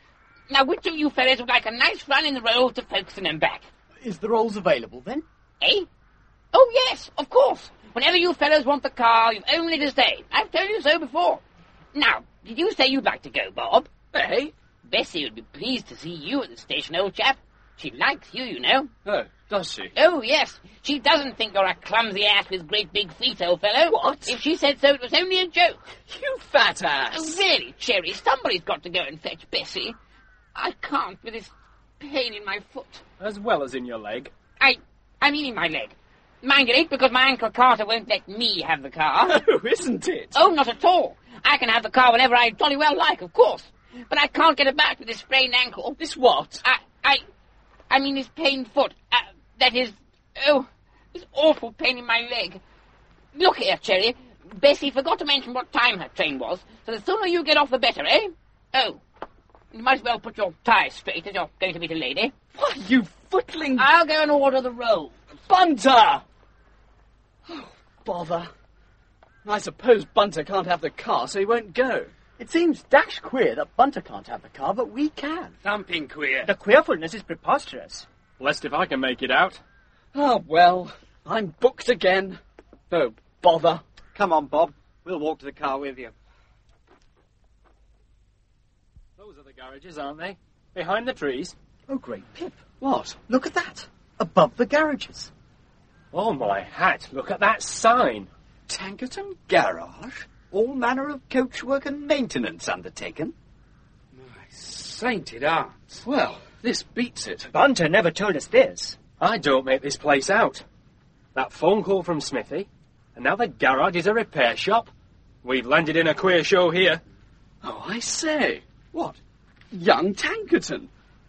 Now, which of you fellows would like a nice run in the Rolls to Folkestone and back? Is the Rolls available, then? Eh? Oh, yes, of course. Whenever you fellows want the car, you've only to say. I've told you so before. Now, did you say you'd like to go, Bob? Eh? Bessie would be pleased to see you at the station, old chap. She likes you, you know. Oh, does she? Oh, yes. She doesn't think you're a clumsy ass with great big feet, old fellow. What? If she said so, it was only a joke. You fat ass! Oh, really, Cherry, somebody's got to go and fetch Bessie. I can't with this pain in my foot. As well as in your leg. I mean in my leg. Mind it ain't because my Uncle Carter won't let me have the car. Oh, isn't it? Oh, not at all. I can have the car whenever I jolly well like, of course. But I can't get about with this sprained ankle. This what? I mean this pained foot. That is, this awful pain in my leg. Look here, Cherry. Bessie forgot to mention what time her train was, so the sooner you get off the better, eh? Oh, you might as well put your tie straight as you're going to meet a lady. Why, you footling... I'll go and order the roll. Bunter! Oh, bother. I suppose Bunter can't have the car, so he won't go. It seems dash queer that Bunter can't have the car, but we can. Thumping queer. The queerfulness is preposterous. Blessed if I can make it out. Oh, well, I'm booked again. Oh, bother. Come on, Bob. We'll walk to the car with you. Those are the garages, aren't they? Behind the trees. Oh, great Pip. What? Look at that. Above the garages. Oh, my hat. Look at that sign. Tankerton Garage? All manner of coachwork and maintenance undertaken? My sainted aunts. Well, this beats it. Bunter never told us this. I don't make this place out. That phone call from Smithy, and now the garage is a repair shop. We've landed in a queer show here. Oh, I say. What? Young Tankerton.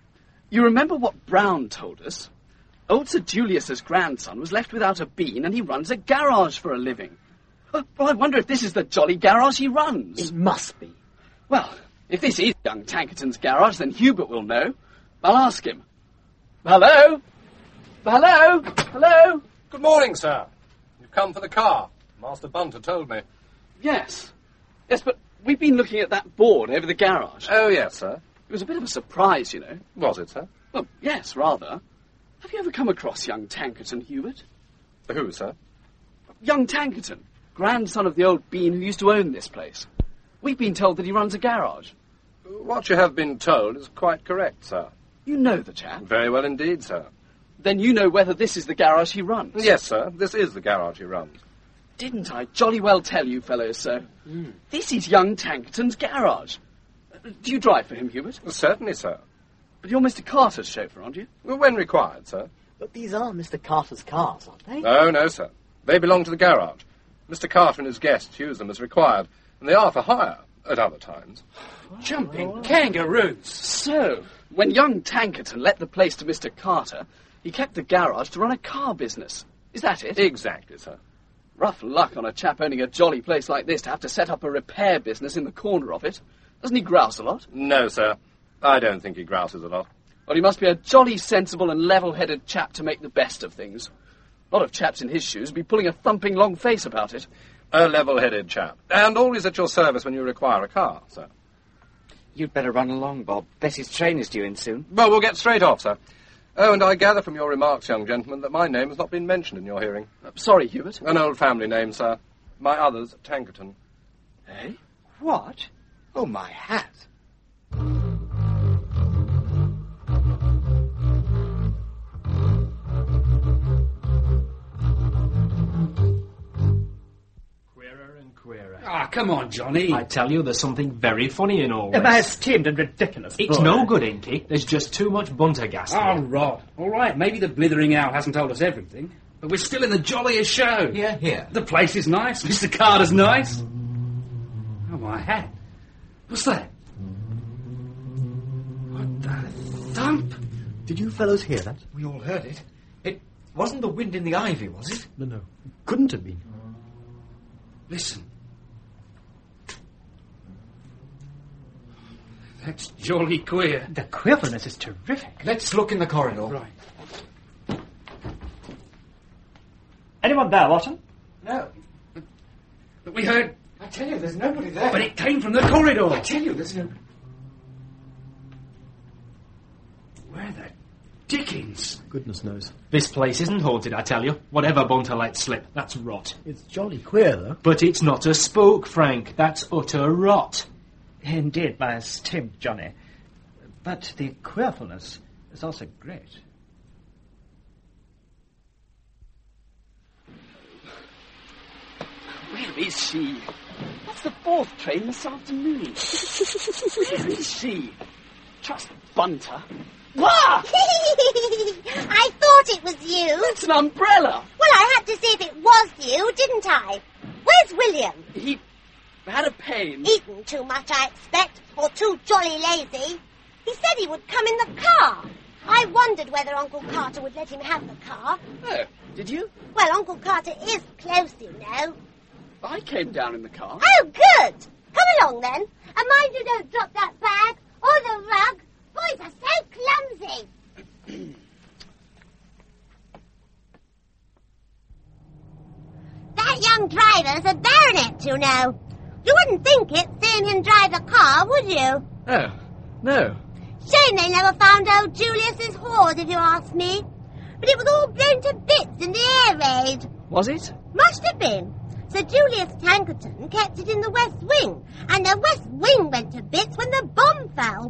You remember what Brown told us? Old Sir Julius's grandson was left without a bean, and he runs a garage for a living. Well, I wonder if this is the jolly garage he runs. It must be. Well, if this is young Tankerton's garage, then Hubert will know. I'll ask him. Hello? Hello? Hello? Good morning, sir. You've come for the car. Master Bunter told me. Yes. Yes, but we've been looking at that board over the garage. Oh, yes, sir. It was a bit of a surprise, you know. Was it, sir? Well, yes, rather. Have you ever come across young Tankerton, Hubert? Who, sir? Young Tankerton, grandson of the old bean who used to own this place. We've been told that he runs a garage. What you have been told is quite correct, sir. You know the chap? Very well indeed, sir. Then you know whether this is the garage he runs? Yes, sir. This is the garage he runs. Didn't I jolly well tell you fellows so? This is young Tankerton's garage. Do you drive for him, Hubert? Certainly, sir. But you're Mr. Carter's chauffeur, aren't you? Well, when required, sir. But these are Mr. Carter's cars, aren't they? Oh, no, sir. They belong to the garage. Mr. Carter and his guests use them as required, and they are for hire at other times. Jumping kangaroos. So, when young Tankerton let the place to Mr. Carter, he kept the garage to run a car business. Is that it? Exactly, sir. Rough luck on a chap owning a jolly place like this to have to set up a repair business in the corner of it. Doesn't he grouse a lot? No, sir. I don't think he grouses a lot. Well, he must be a jolly sensible and level-headed chap to make the best of things. A lot of chaps in his shoes would be pulling a thumping long face about it. A level-headed chap. And always at your service when you require a car, sir. You'd better run along, Bob. Bessie's train is due in soon. Well, we'll get straight off, sir. Oh, and I gather from your remarks, young gentleman, that my name has not been mentioned in your hearing. Sorry, Hubert. An old family name, sir. My other's Tankerton. Eh? What? Oh, my hat. Queerer and queerer. Ah, come on, Johnny. I tell you, there's something very funny in all A this. very esteemed and ridiculous. It's boy. no good, Inky. There's just too much bunter gas here. Oh, Rod. All right, maybe the blithering owl hasn't told us everything, but we're still in the jolliest show. Yeah, here. The place is nice. Mr. Carter's nice. Oh, my hat. What's that? What the thump? Did you fellows hear that? We all heard it. It wasn't the wind in the ivy, was it? No. Couldn't have been. Listen. That's jolly queer. The queerfulness is terrific. Let's look in the corridor. Right. Anyone there, Watson? No. But we heard... I tell you, there's nobody there. But it came from the corridor. I tell you, there's no... Where the dickens? Goodness knows. This place isn't haunted, I tell you. Whatever Bunter let slip, that's rot. It's jolly queer, though. But it's not a spook, Frank. That's utter rot. Indeed, my esteemed Johnny. But the queerfulness is also great. Where is she? That's the 4th train this afternoon. Where is she? Trust Bunter. Wah! I thought it was you. It's an umbrella. Well, I had to see if it was you, didn't I? Where's William? He had a pain. Eaten too much, I expect, or too jolly lazy. He said he would come in the car. I wondered whether Uncle Carter would let him have the car. Oh, did you? Well, Uncle Carter is close, you know. I came down in the car. Oh, good. Come along, then. And mind you don't drop that bag or the rug. Boys are so clumsy. That young driver's a baronet, you know. You wouldn't think it, seeing him drive a car, would you? Oh, no. Shame they never found old Julius's hoard, if you ask me. But it was all blown to bits in the air raid. Was it? Must have been. Sir Julius Tankerton kept it in the West Wing, and the West Wing went to bits when the bomb fell.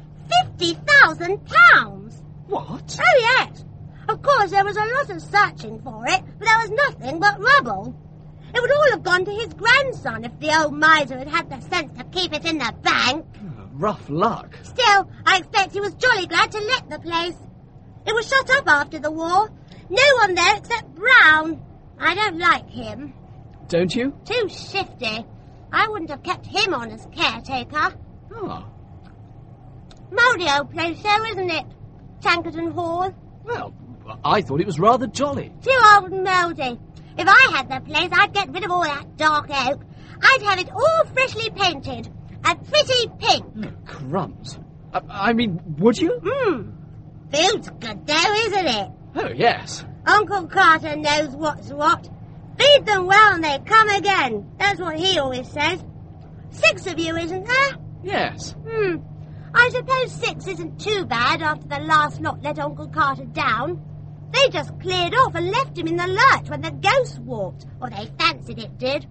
£50,000. What? Oh, yes. Of course, there was a lot of searching for it, but there was nothing but rubble. It would all have gone to his grandson if the old miser had had the sense to keep it in the bank. Rough luck. Still, I expect he was jolly glad to let the place. It was shut up after the war. No one there except Brown. I don't like him. Don't you? Too shifty. I wouldn't have kept him on as caretaker. Oh. Mouldy old place, though, isn't it? Tankerton Hall. Well, I thought it was rather jolly. Too old and mouldy. If I had the place, I'd get rid of all that dark oak. I'd have it all freshly painted. A pretty pink. Crumbs. I mean, would you? Feels good, though, isn't it? Oh, yes. Uncle Carter knows what's what. Feed them well and they come again. That's what he always says. 6 of you, isn't there? Yes. I suppose 6 isn't too bad after the last lot let Uncle Carter down. They just cleared off and left him in the lurch when the ghost walked, or they fancied it did.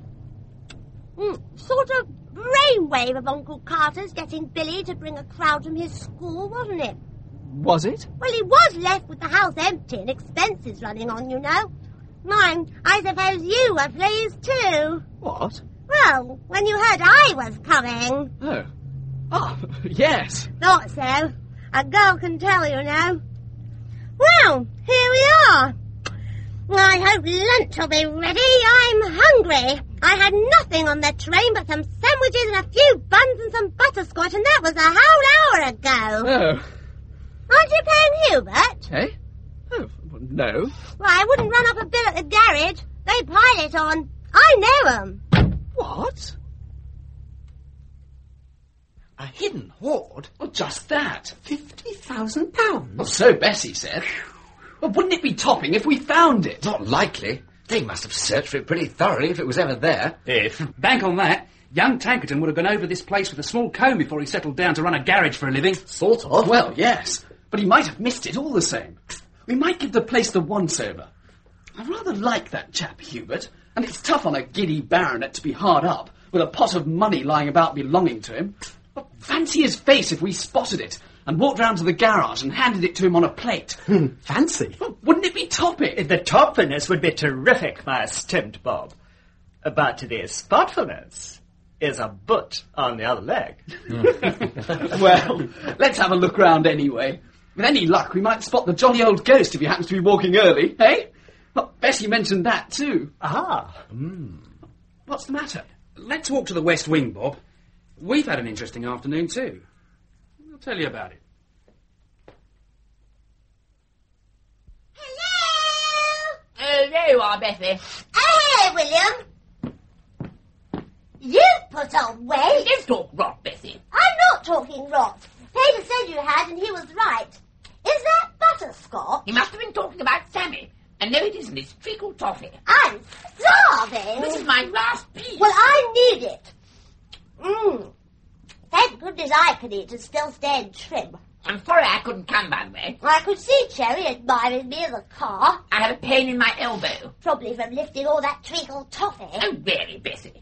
Sort of brainwave of Uncle Carter's getting Billy to bring a crowd from his school, wasn't it? Was it? Well, he was left with the house empty and expenses running on, you know. Mind, I suppose you were pleased too. What? Well, when you heard I was coming. Oh. Oh, yes. Thought so. A girl can tell, you know. Well, here we are. I hope lunch will be ready. I'm hungry. I had nothing on the train but some sandwiches and a few buns and some butterscotch, and that was a whole hour ago. Oh. Aren't you paying Hubert? Eh? Oh, no. Well, I wouldn't run up a bill at the garage. They pile it on. I know 'em. What? A hidden hoard? Well, just that. £50,000? Well, so Bessie said. Well, wouldn't it be topping if we found it? Not likely. They must have searched for it pretty thoroughly if it was ever there. If. Bank on that. Young Tankerton would have gone over this place with a small comb before he settled down to run a garage for a living. Sort of. Well, yes. But he might have missed it all the same. We might give the place the once-over. I rather like that chap, Hubert. And it's tough on a giddy baronet to be hard up, with a pot of money lying about belonging to him. But fancy his face if we spotted it, and walked round to the garage and handed it to him on a plate. Fancy. Well, wouldn't it be topping? The toppiness would be terrific, my esteemed Bob. But the spotfulness is a butt on the other leg. Well, let's have a look round anyway. With any luck, we might spot the jolly old ghost if he happens to be walking early, eh? Well, Bessie mentioned that too. Ah. What's the matter? Let's walk to the West Wing, Bob. We've had an interesting afternoon too. I'll tell you about it. Oh, there you are, Bessie. Hey, William. You put on weight. Let's talk rot, Bessie. I'm not talking rot. Peter said you had, and he was right. Is that butterscotch? He must have been talking about Sammy. And no, it isn't. It's treacle toffee. I'm starving. This is my last piece. Well, I need it. Thank goodness I can eat and still stay trim. I'm sorry I couldn't come, by the way. I could see Cherry admiring me in the car. I had a pain in my elbow. Probably from lifting all that treacle toffee. Oh, really, Bessie?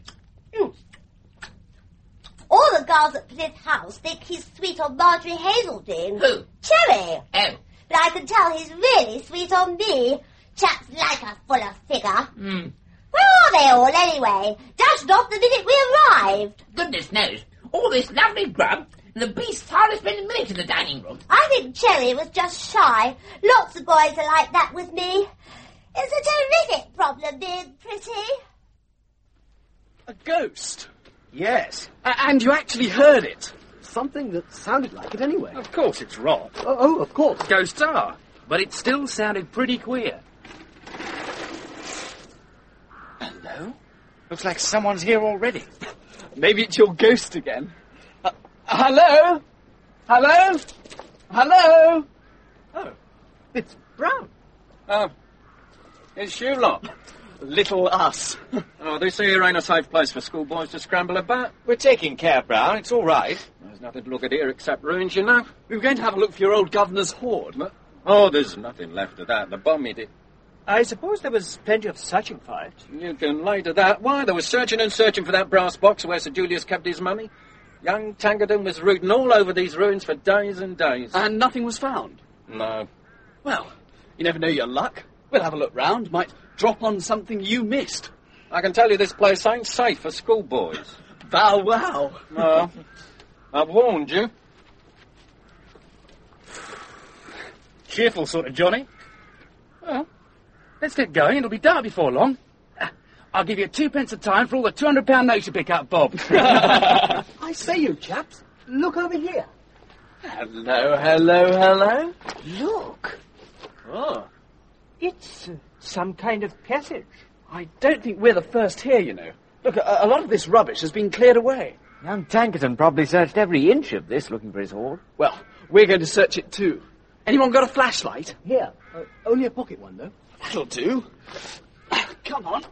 All the girls at Plinth House think he's sweet on Marjorie Hazeldean. Who? Cherry. Oh. But I can tell he's really sweet on me. Chaps like a fuller figure. Where are they all, anyway? Dashed off the minute we arrived. Goodness knows. All this lovely grub, and the beast hardly spent a minute in the dining room. I think Cherry was just shy. Lots of boys are like that with me. It's a terrific problem being pretty. A ghost? Yes. And you actually heard it? Something that sounded like it anyway. Of course it's wrong. Oh, of course. Ghosts are. But it still sounded pretty queer. Hello? Looks like someone's here already. Maybe it's your ghost again. Hello? Hello? Hello? Oh, it's Brown. Oh, it's you lot. Little us. Oh, they say here ain't a safe place for schoolboys to scramble about. We're taking care, Brown. It's all right. There's nothing to look at here except ruins, you know. We were going to have a look for your old governor's hoard. Oh, there's nothing left of that. The bomb hit it. I suppose there was plenty of searching for it. You can lay to that. Why, they were searching and searching for that brass box where Sir Julius kept his money. Young Tankerton was rooting all over these ruins for days and days. And nothing was found? No. Well, you never know your luck. We'll have a look round. Might drop on something you missed. I can tell you this place ain't safe for schoolboys. Bow wow. No. I've warned you. Cheerful sort of Johnny. Well, let's get going. It'll be dark before long. I'll give you 2p a time for all the £200 notes you pick up, Bob. I say, you chaps, look over here. Hello, hello, hello. Look. Oh. It's some kind of passage. I don't think we're the first here, you know. Look, a lot of this rubbish has been cleared away. Young Tankerton probably searched every inch of this looking for his hoard. Well, we're going to search it too. Anyone got a flashlight? Here. Only a pocket one, though. That'll do. Come on.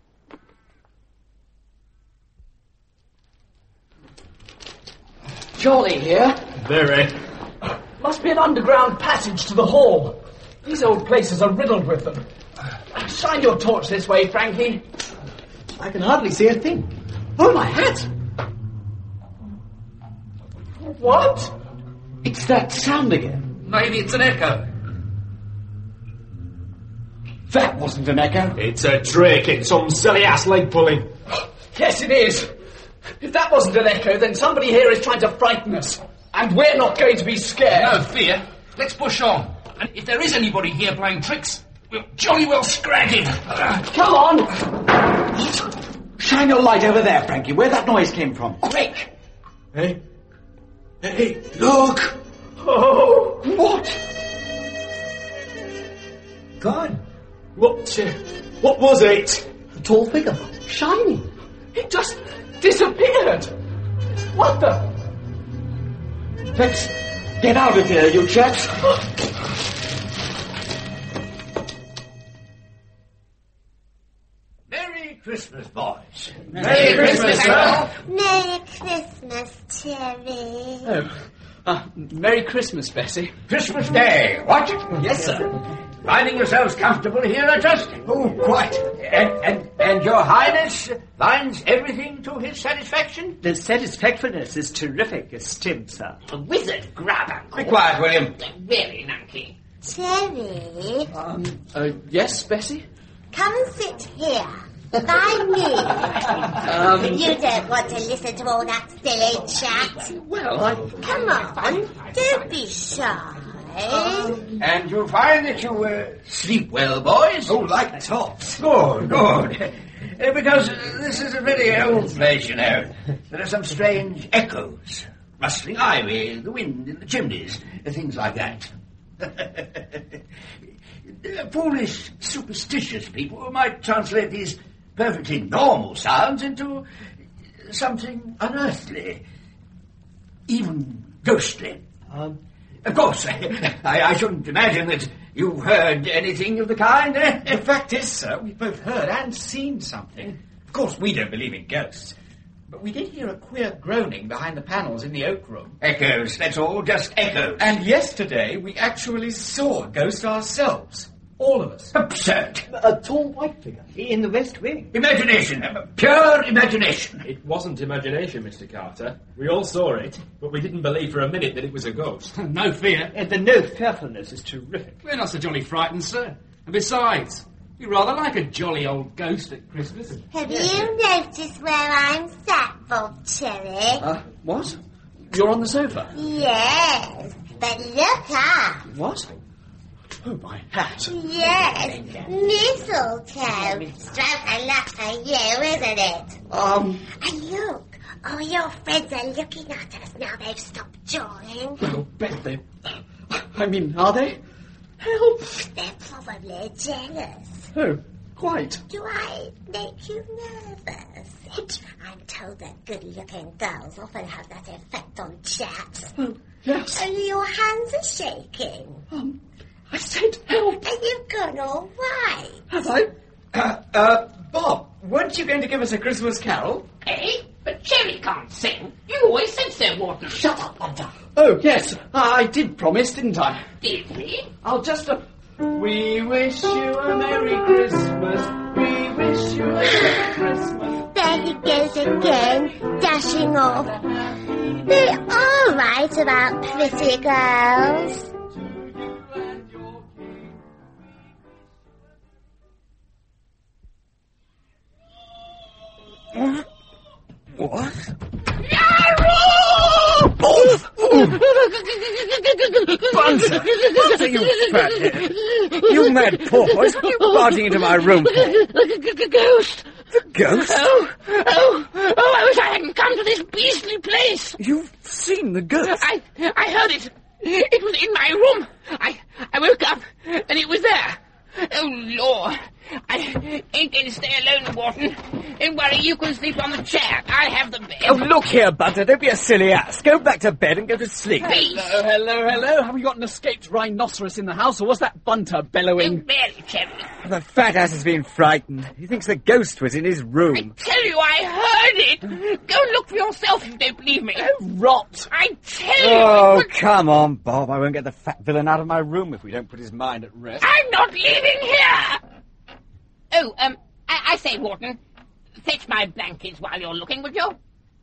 Jolly here. Very. Must be an underground passage to the hall. These old places are riddled with them. Shine your torch this way, Frankie. I can hardly see a thing. Oh, my hat! What? It's that sound again. Maybe it's an echo. That wasn't an echo. It's a trick. It's some silly-ass leg pulling. Yes, it is. If that wasn't an echo, then somebody here is trying to frighten us. And we're not going to be scared. No fear. Let's push on. And if there is anybody here playing tricks, we'll jolly well scrag him. Come on. Shine your light over there, Frankie, where that noise came from. Quick. Hey, look. Oh, what? God. What was it? A tall figure, shining. It just disappeared. What the? Let's get out of here, you chaps. Merry Christmas, boys. Merry Christmas, Carol. Merry Christmas, Cherry. Merry Christmas, Bessie. Christmas Day, what? Yes, sir. Finding yourselves comfortable here, I trust? Oh, quite. And your Highness finds everything to his satisfaction? The satisfactoriness is terrific, esteemed sir. A wizard grab, Uncle. Be quiet, William. Really, Nunky. Cherry, Yes, Bessie? come and sit here. By me. You don't want to listen to all that silly chat. Well, Come on, don't be shy. And you find that you sleep well, boys? Oh, like tops. Good. Because this is a very old place, you know. There are some strange echoes. Rustling ivy, the wind in the chimneys, things like that. Foolish, superstitious people might translate these perfectly normal sounds into something unearthly, even ghostly. Of course, I shouldn't imagine that you've heard anything of the kind, eh? The fact is, sir, we've both heard and seen something. Of course, we don't believe in ghosts. But we did hear a queer groaning behind the panels in the oak room. Echoes, that's all, just echoes. And yesterday we actually saw a ghost ourselves. All of us. Absurd. A tall white figure in the West Wing. Imagination, pure imagination. It wasn't imagination, Mr. Carter. We all saw it, but we didn't believe for a minute that it was a ghost. No fear. And the no fearfulness is terrific. We're not so jolly frightened, sir. And besides, we rather like a jolly old ghost at Christmas. Have you noticed where I'm sat, Bob Cherry? What? You're on the sofa? Yes, but look up. What? Oh, my hat. Yes, mistletoe. Stroke of luck for you, isn't it? And look, all your friends are looking at us now they've stopped jawing. I'll bet they... I mean, are they? Help! They're probably jealous. Oh, quite. Do I make you nervous? I'm told that good-looking girls often have that effect on chaps. Oh, yes. And your hands are shaking. I said help. And you've gone all white. Have I? Bob, weren't you going to give us a Christmas carol? Eh? But Cherry can't sing. You always said so, Wharton. Shut up, Bunter. Oh, yes. I did promise, didn't I? Did we? I'll just... We wish you a Merry Christmas. We wish you a Merry Christmas. There he goes again, dashing off. They're all right about pretty girls. What? Bunter, you fathead! You mad porpoise! What are you barging into my room for? Ghost! The ghost? I wish I hadn't come to this beastly place! You've seen the ghost? I heard it. It was in my room. I woke up, and it was there. Oh, Lord. I ain't going to stay alone, Wharton. Don't worry, you can sleep on the chair. I have the bed. Oh, look here, Bunter, don't be a silly ass. Go back to bed and go to sleep. Hello. Have we got an escaped rhinoceros in the house, or was that Bunter bellowing? Barely, Cherry. The fat ass has been frightened. He thinks the ghost was in his room. Tell you, I heard it. Go look for yourself if you don't believe me. Oh, rot. I tell you. Oh, come on, Bob. I won't get the fat villain out of my room if we don't put his mind at rest. I'm not leaving here. Oh, I say, Wharton, fetch my blankets while you're looking, would you?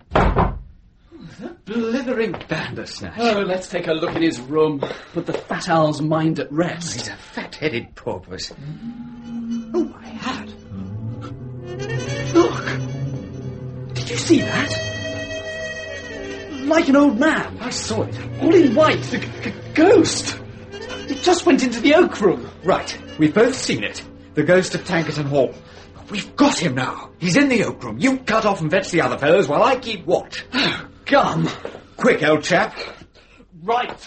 That blithering bandersnatch. Oh, let's take a look in his room. Put the fat owl's mind at rest. He's a fat-headed porpoise. Oh, my hat. Look! Did you see that? Like an old man. I saw it. All in white. The ghost. It just went into the oak room. Right. We've both seen it. The ghost of Tankerton Hall. We've got him now. He's in the oak room. You cut off and fetch the other fellows while I keep watch. Come. Quick, old chap. Right.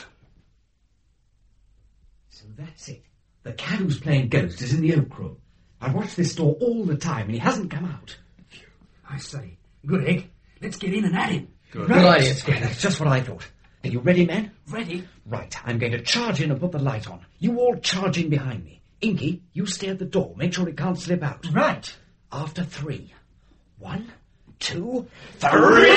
So that's it. The cad who's playing ghost is in the oak room. I watched this door all the time and he hasn't come out. I say, good egg. Let's get in and at him. Good idea. Skinner. That's just what I thought. Are you ready, men? Ready? Right, I'm going to charge in and put the light on. You all charge in behind me. Inky, you stay at the door. Make sure it can't slip out. Right. After 3. 1, 2, 3!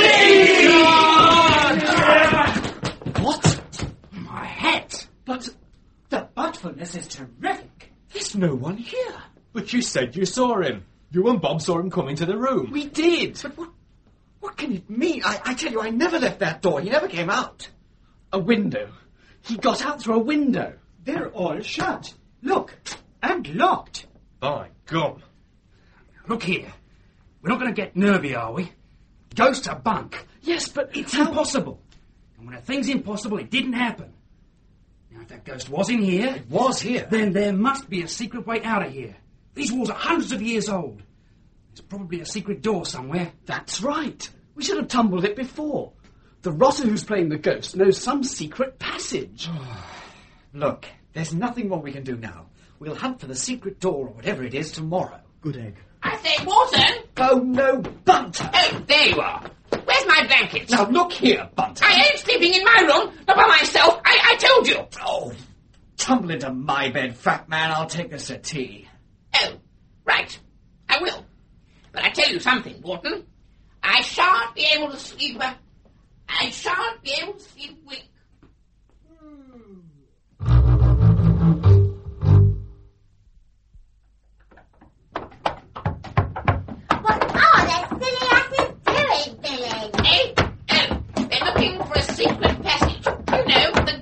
What? My hat! But the butfulness is terrific. There's no one here. But you said you saw him. You and Bob saw him come into the room. We did. But what can it mean? I tell you, I never left that door. He never came out. A window. He got out through a window. They're all shut. Look, and locked. By gum. Look here. We're not going to get nervy, are we? Ghosts are bunk. Yes, but It's impossible. And when a thing's impossible, it didn't happen. Now, if that ghost was in here... It was here. Then there must be a secret way out of here. These walls are hundreds of years old. There's probably a secret door somewhere. That's right. We should have tumbled it before. The rotter who's playing the ghost knows some secret passage. Look, there's nothing more we can do now. We'll hunt for the secret door or whatever it is tomorrow. Good egg. I say, Wharton. Oh, no, Bunter! Oh, there you are. Where's my blankets? Now, look here, Bunter. I ain't sleeping in my room, not by myself. I told you. Oh, tumble into my bed, fat man. I'll take a settee. Oh, right. I will. But I tell you something, Wharton. I shan't be able to sleep. I shan't be able to sleep wink. What are the silly asses doing, Billy? They're looking for a secret passage. You know, the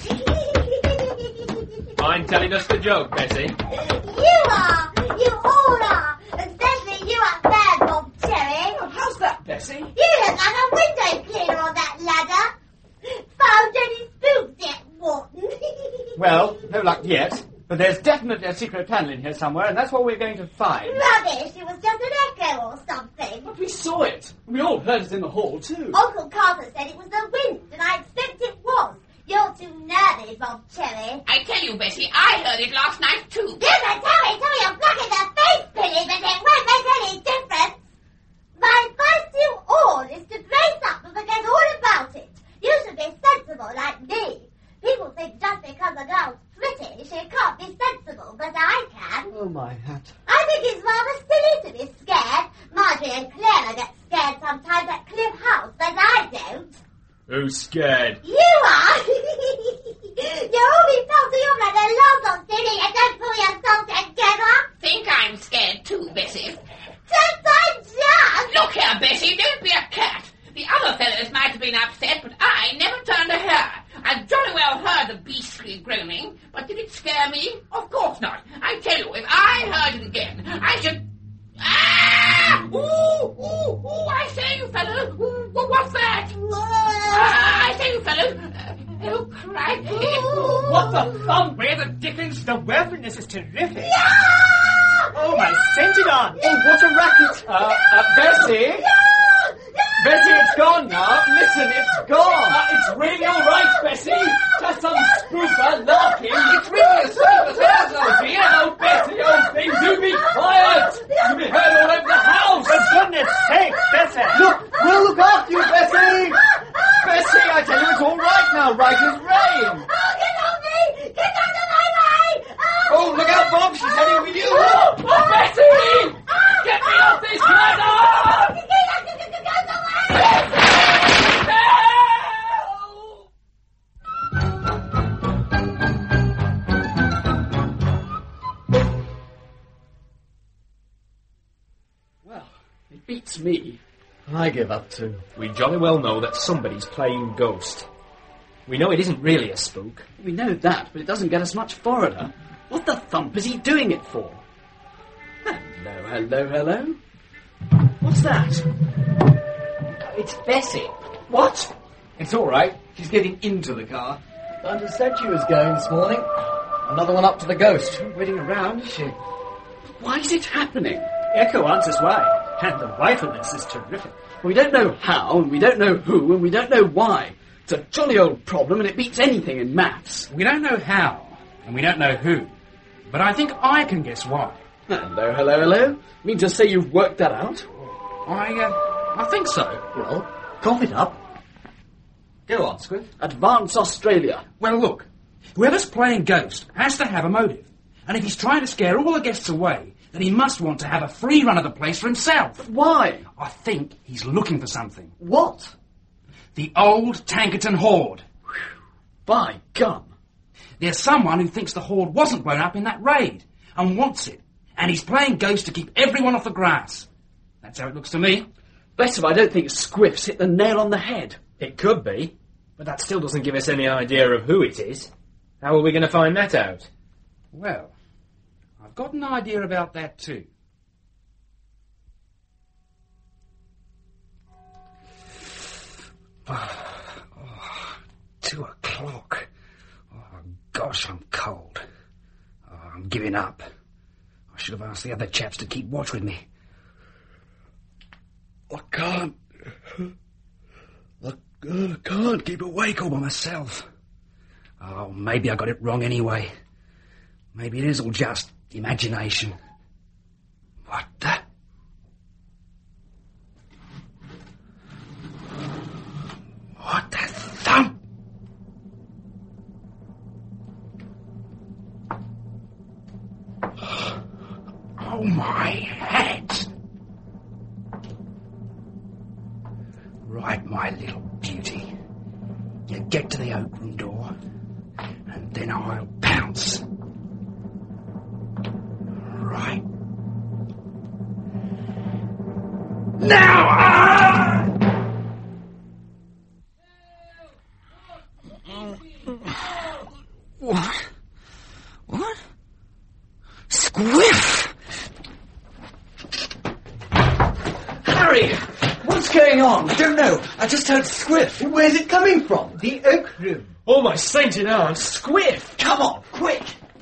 goats. Mind telling us the joke, Bessie? You are! You all are! Especially you up there, Bob Cherry. How's that, Bessie? You look like a window cleaner on that ladder. Found any spooks yet, Wharton? Well, no luck yet. But there's definitely a secret panel in here somewhere, and that's what we're going to find. Rubbish! It was just an echo or something. But we saw it. We all heard it in the hall, too. Uncle Carter said it was the wind, and I expect it was. You're too nervy, Bob Cherry. I tell you, Bessie, I heard it last night too. Yes, I tell me you're black in the face, Billy, but it won't make any difference. My advice to you all is to brace up and forget all about it. You should be sensible like me. People think just because a girl's pretty, she can't be sensible, but I can. Oh, my hat. I think it's rather silly to be scared. Marjorie and Clara get scared sometimes at Cliff House, but I don't. Who's scared? You are! You all be told to you like a log on silly and don't pull yourself together. Think I'm scared too, Bessie. Just I just! Look here, Bessie, don't be a cat. The other fellows might have been upset, but I never turned a hair. I've jolly well heard the beastly groaning, but did it scare me? Of course not. I tell you, if I heard it again, I should... Ah! Ooh, ooh, ooh, I say, you fellow. Ooh, what's that? I say, you fellow. Oh, crikey. What the thump? Where the dickens? The weaponess is terrific. Yeah! Oh, my scented aunt. Oh, what a racket. Bessie? Bessie, it's gone now. Listen, it's gone. It's really all right, Bessie. Just some spoofer larking. It's really as safe as ours, oh dear. Oh, Bessie, old thing, do be quiet. You'll be heard all over the house. For goodness sake, Bessie. Look, we'll look after you, Bessie. Bessie, I tell you, it's all right now, right as rain. Oh, get off me! Get out of my way! Oh, look out, Bob, she's heading with you. Oh, Bessie! Get me off this ladder! Well, it beats me. I give up too. We jolly well know that somebody's playing ghost. We know it isn't really a spook. We know that, but it doesn't get us much forwarder. What the thump is he doing it for? Hello, hello, hello. What's that? It's Bessie. What? It's all right. She's getting into the car. Bunter said she was going this morning. Another one up to the ghost. Waiting around, is she? Why is it happening? Echo answers why. And the rifleness is terrific. We don't know how, and we don't know who, and we don't know why. It's a jolly old problem, and it beats anything in maths. We don't know how, and we don't know who. But I think I can guess why. Hello, hello, hello. Mean to say you've worked that out? I think so. Well, cough it up. Go on, Squiff. Advance Australia. Well, look. Whoever's playing Ghost has to have a motive. And if he's trying to scare all the guests away, then he must want to have a free run of the place for himself. But why? I think he's looking for something. What? The old Tankerton Hoard. By gum. There's someone who thinks the hoard wasn't blown up in that raid and wants it. And he's playing Ghost to keep everyone off the grass. That's how it looks to me. Bless if I don't think Squiff's hit the nail on the head. It could be, but that still doesn't give us any idea of who it is. How are we going to find that out? Well, I've got an idea about that too. Oh, 2 o'clock. Oh, gosh, I'm cold. Oh, I'm giving up. I should have asked the other chaps to keep watch with me. I can't keep awake all by myself. Oh, maybe I got it wrong anyway. Maybe it is all just imagination. What the... What the thump? Oh, my head! right, little beauty. You get to the oak room door, and then I'll pounce. Right. Now! What? What? Squiff! Harry! What's going on? I don't know. I just heard Squiff. Where's it coming from? The oak room. Oh, my sainted aunt, Squiff! Come on, quick!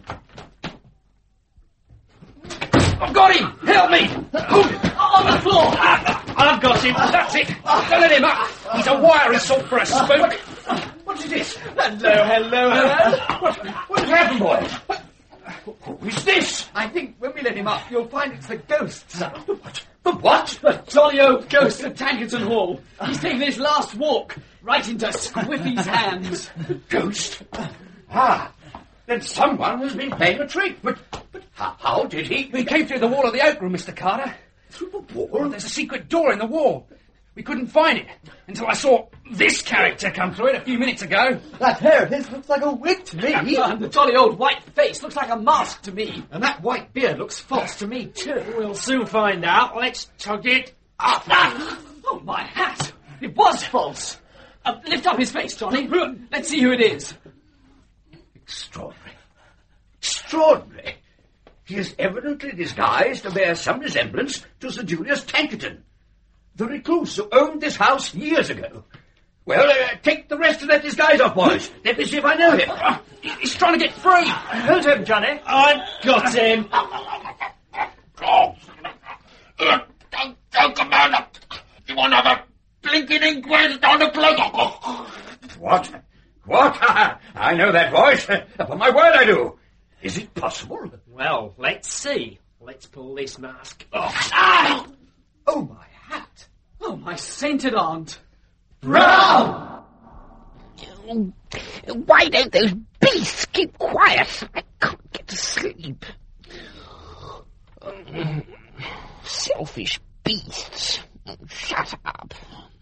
I've got him! Help me! On the floor! I've got him! That's it! Don't let him up! He's a wiry sort for a spook! What's this? Hello. What's happened, boy? Who is this? I think when we let him up, you'll find it's the ghost, sir. The what? The jolly old ghost of Tankerton Hall. He's taking his last walk right into Squiffy's hands. Ghost? Ah, then someone has been playing a trick. But how did he... We came through the wall of the oak room, Mr. Carter. Through the wall? There's a secret door in the wall. We couldn't find it until I saw this character come through it a few minutes ago. That hair of his looks like a wig to me. And the jolly old white face looks like a mask to me. And that white beard looks false to me, too. We'll soon find out. Let's chug it up. Oh, my hat! It was false. Lift up his face, Johnny. Let's see who it is. Extraordinary. Extraordinary. He is evidently disguised to bear some resemblance to Sir Julius Tankerton, the recluse who owned this house years ago. Well, take the rest of that disguise off, boys. Let me see if I know him. He's trying to get free. Hold him, Johnny. I've got him. Don't come on. You want to have a blinking inquest on the place? What? What? I know that voice. Upon my word, I do. Is it possible? Well, let's see. Let's pull this mask off. Ah! Oh, my hat. Oh, my sainted aunt. Brown! Why don't those beasts keep quiet? I can't get to sleep. Selfish beasts. Shut up.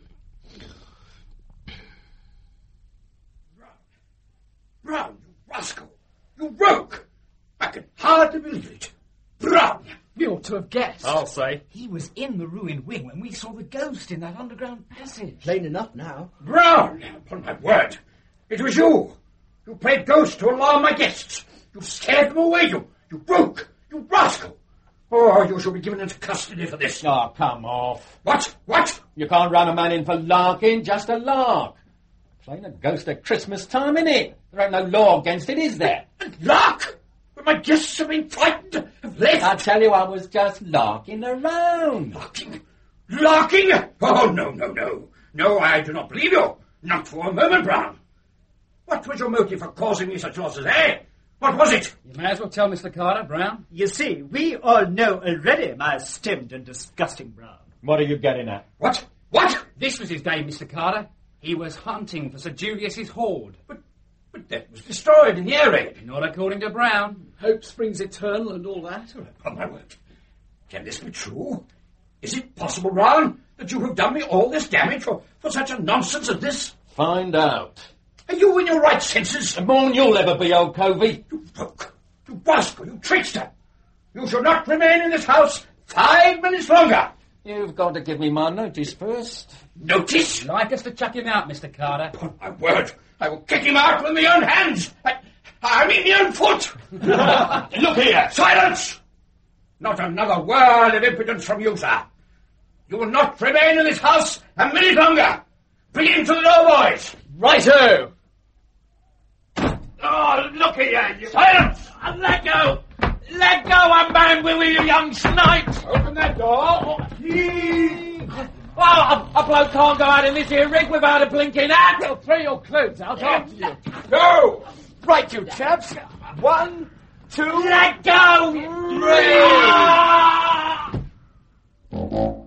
Brown, you rascal. You rogue. I can hardly believe it. Brown. We ought to have guessed. I'll say. He was in the ruined wing when we saw the ghost in that underground passage. Plain enough now. Brown, upon my word. It was you. You played ghost to alarm my guests. You scared them away, you rogue. You rascal. Oh, you shall be given into custody for this. Oh, come off. What? You can't run a man in for larking, just a lark. Playing a ghost at Christmas time, innit? There ain't no law against it, is there? Lark? But my guests have been frightened, have left. I tell you, I was just larking around. Larking? Oh, no. No, I do not believe you. Not for a moment, Brown. What was your motive for causing me such losses, eh? What was it? You may as well tell Mr. Carter, Brown. You see, we all know already, my esteemed and disgusting Brown. What are you getting at? What? This was his day, Mr. Carter. He was hunting for Sir Julius's hoard. But that was destroyed in the air raid. Not according to Brown. Hope springs eternal and all that. Upon my word. Can this be true? Is it possible, Brown, that you have done me all this damage for such a nonsense as this? Find out. Are you in your right senses? The more you'll ever be, old Covey. You rogue, you rascal, you trickster. You shall not remain in this house 5 minutes longer. You've got to give me my notice first. Notice? You'd like us to chuck him out, Mr. Carter? Upon my word, I will kick him out with my own hands. I mean my own foot. Look here. Silence! Not another word of impudence from you, sir. You will not remain in this house a minute longer. Bring him to the door, boys. Righto! Oh, look here, you... Silence! Let go! Let go, I'm man with you young snipe! Open that door. Well, a bloke can't go out in this here rig without a blinking hat! Well, throw your clothes out after you. Go! Right, you chaps. 1, 2... Let go! 3!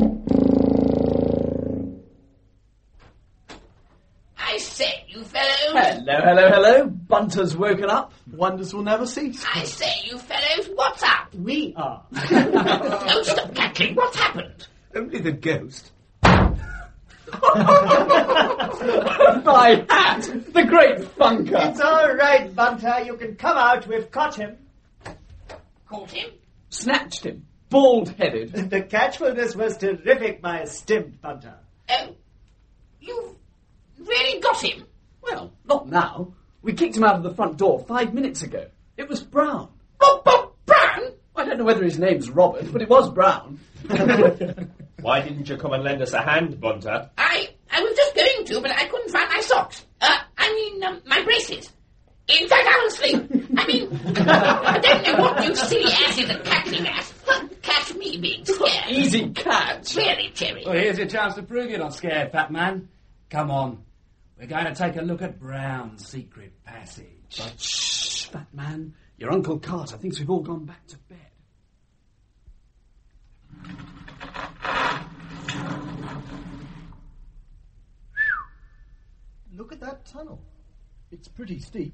I say, you fellows, Hello. Bunter's woken up. Wonders will never cease. I say, you fellows, what's up? We are. Oh, stop cackling. What's happened? Only the ghost. My hat! The great funker! It's all right, Bunter. You can come out. We've caught him. Caught him? Snatched him. Bald-headed. The catchfulness was terrific, my esteemed Bunter. Oh, you've really got him? Well, not now. We kicked him out of the front door 5 minutes ago. It was Brown. Brown? I don't know whether his name's Robert, but it was Brown. Why didn't you come and lend us a hand, Bunter? I was just going to, but I couldn't find my socks. My braces. In fact, I was asleep. I don't know what you silly asses are cackling at. Catch me being scared. Easy catch. Really, Terry. Well, here's your chance to prove you're not scared, fat man. Come on. We're going to take a look at Brown's secret passage. But shh, fat man. Your Uncle Carter thinks we've all gone back to bed. Look at that tunnel. It's pretty steep.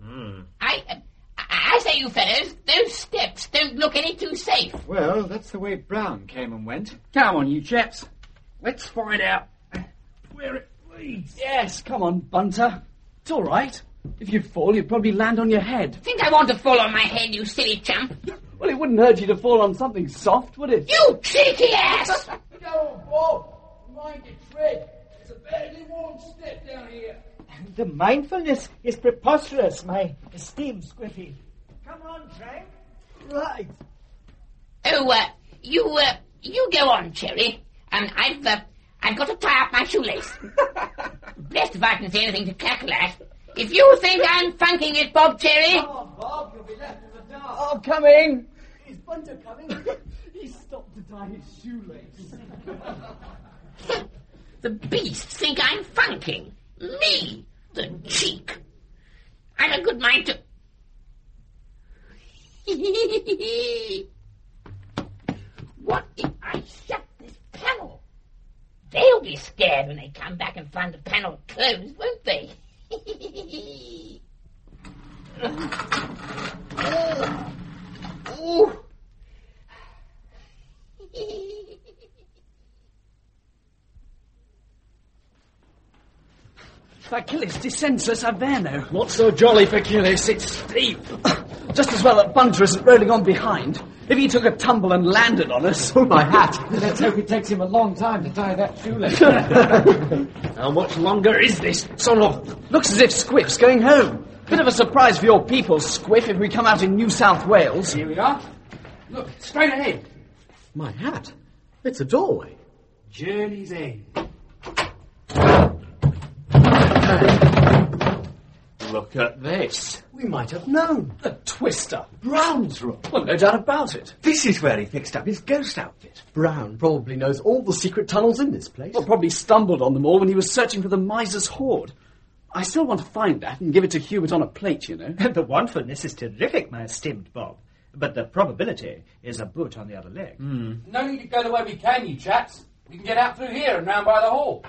I say, you fellows, those steps don't look any too safe. Well, that's the way Brown came and went. Come on, you chaps. Let's find out where it leads. Yes, come on, Bunter. It's all right. If you fall, you'd probably land on your head. Think I want to fall on my head, you silly chump? Well, it wouldn't hurt you to fall on something soft, would it? You cheeky ass! Go, Bob. Mind your tread. It's a badly worn step down here. The mindfulness is preposterous, my esteemed Squiffy. Come on, Frank. Right. Oh, you go on, Cherry. I've got to tie up my shoelace. Blessed if I can say anything to cackle at. If you think I'm funking it, Bob Cherry... Come on, Bob, you'll be left in the dark. Oh, coming! Is Bunter coming? He stopped to tie his shoelace. The beasts think I'm funking. Me, the cheek. I've a good mind to... What if I shut this panel? They'll be scared when they come back and find the panel closed, won't they? Achilles descensus Averno. What's so jolly for Achilles? It's steep. Just as well that Bunter isn't rolling on behind. If he took a tumble and landed on us... Oh, my hat. Let's hope it takes him a long time to tie that shoelace. How much longer is this tunnel? Looks as if Squiff's going home. Bit of a surprise for your people, Squiff, if we come out in New South Wales. Here we are. Look, straight ahead. My hat. It's a doorway. Journey's end. Look at this. We might have known. A twister. Brown's room. Well, no doubt about it. This is where he fixed up his ghost outfit. Brown probably knows all the secret tunnels in this place. Well, probably stumbled on them all when he was searching for the miser's hoard. I still want to find that and give it to Hubert on a plate, you know. The wantfulness is terrific, my esteemed Bob. But the probability is a boot on the other leg. No need to go the way we came, you chaps. We can get out through here and round by the hall.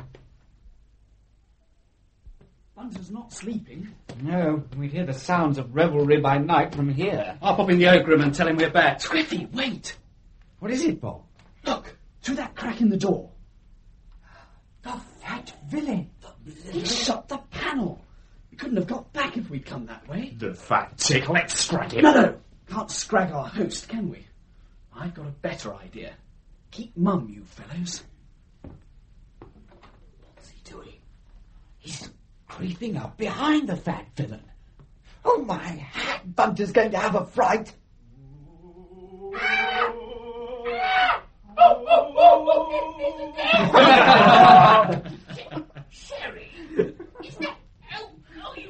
Bunter's not sleeping. No, we'd hear the sounds of revelry by night from here. I'll pop in the oak room and tell him we're back. Squiffy, wait. What is it, Bob? Look, through that crack in the door. The fat villain. He shut the panel. We couldn't have got back if we'd come that way. The fat tick. Let's scrag him. No. Can't scrag our host, can we? I've got a better idea. Keep mum, you fellows. What's he doing? He's creeping up behind the fat villain. Oh, my hat! Bunter's going to have a fright. Sherry! Is that... Oh, you...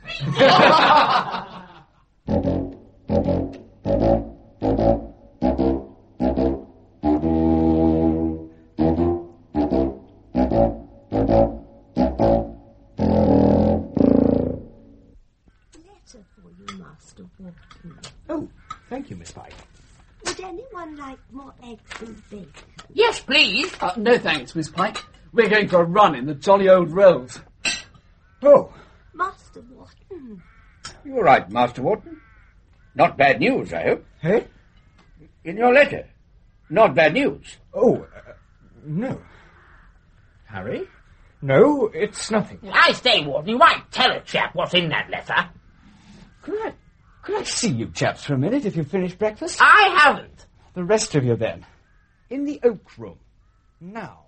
Letter for you, Master Walton. Oh, thank you, Miss Pike. Would anyone like more eggs and bacon? Yes, please. No thanks, Miss Pike. We're going for a run in the jolly old rolls. Oh. My Master Wharton. You're right, Master Wharton. Not bad news, I hope. Eh? In your letter. Not bad news. Oh, no. Harry? No, it's nothing. I say, Warden, you might tell a chap what's in that letter. Could I see you chaps for a minute if you've finished breakfast? I haven't. The rest of you then. In the oak room. Now.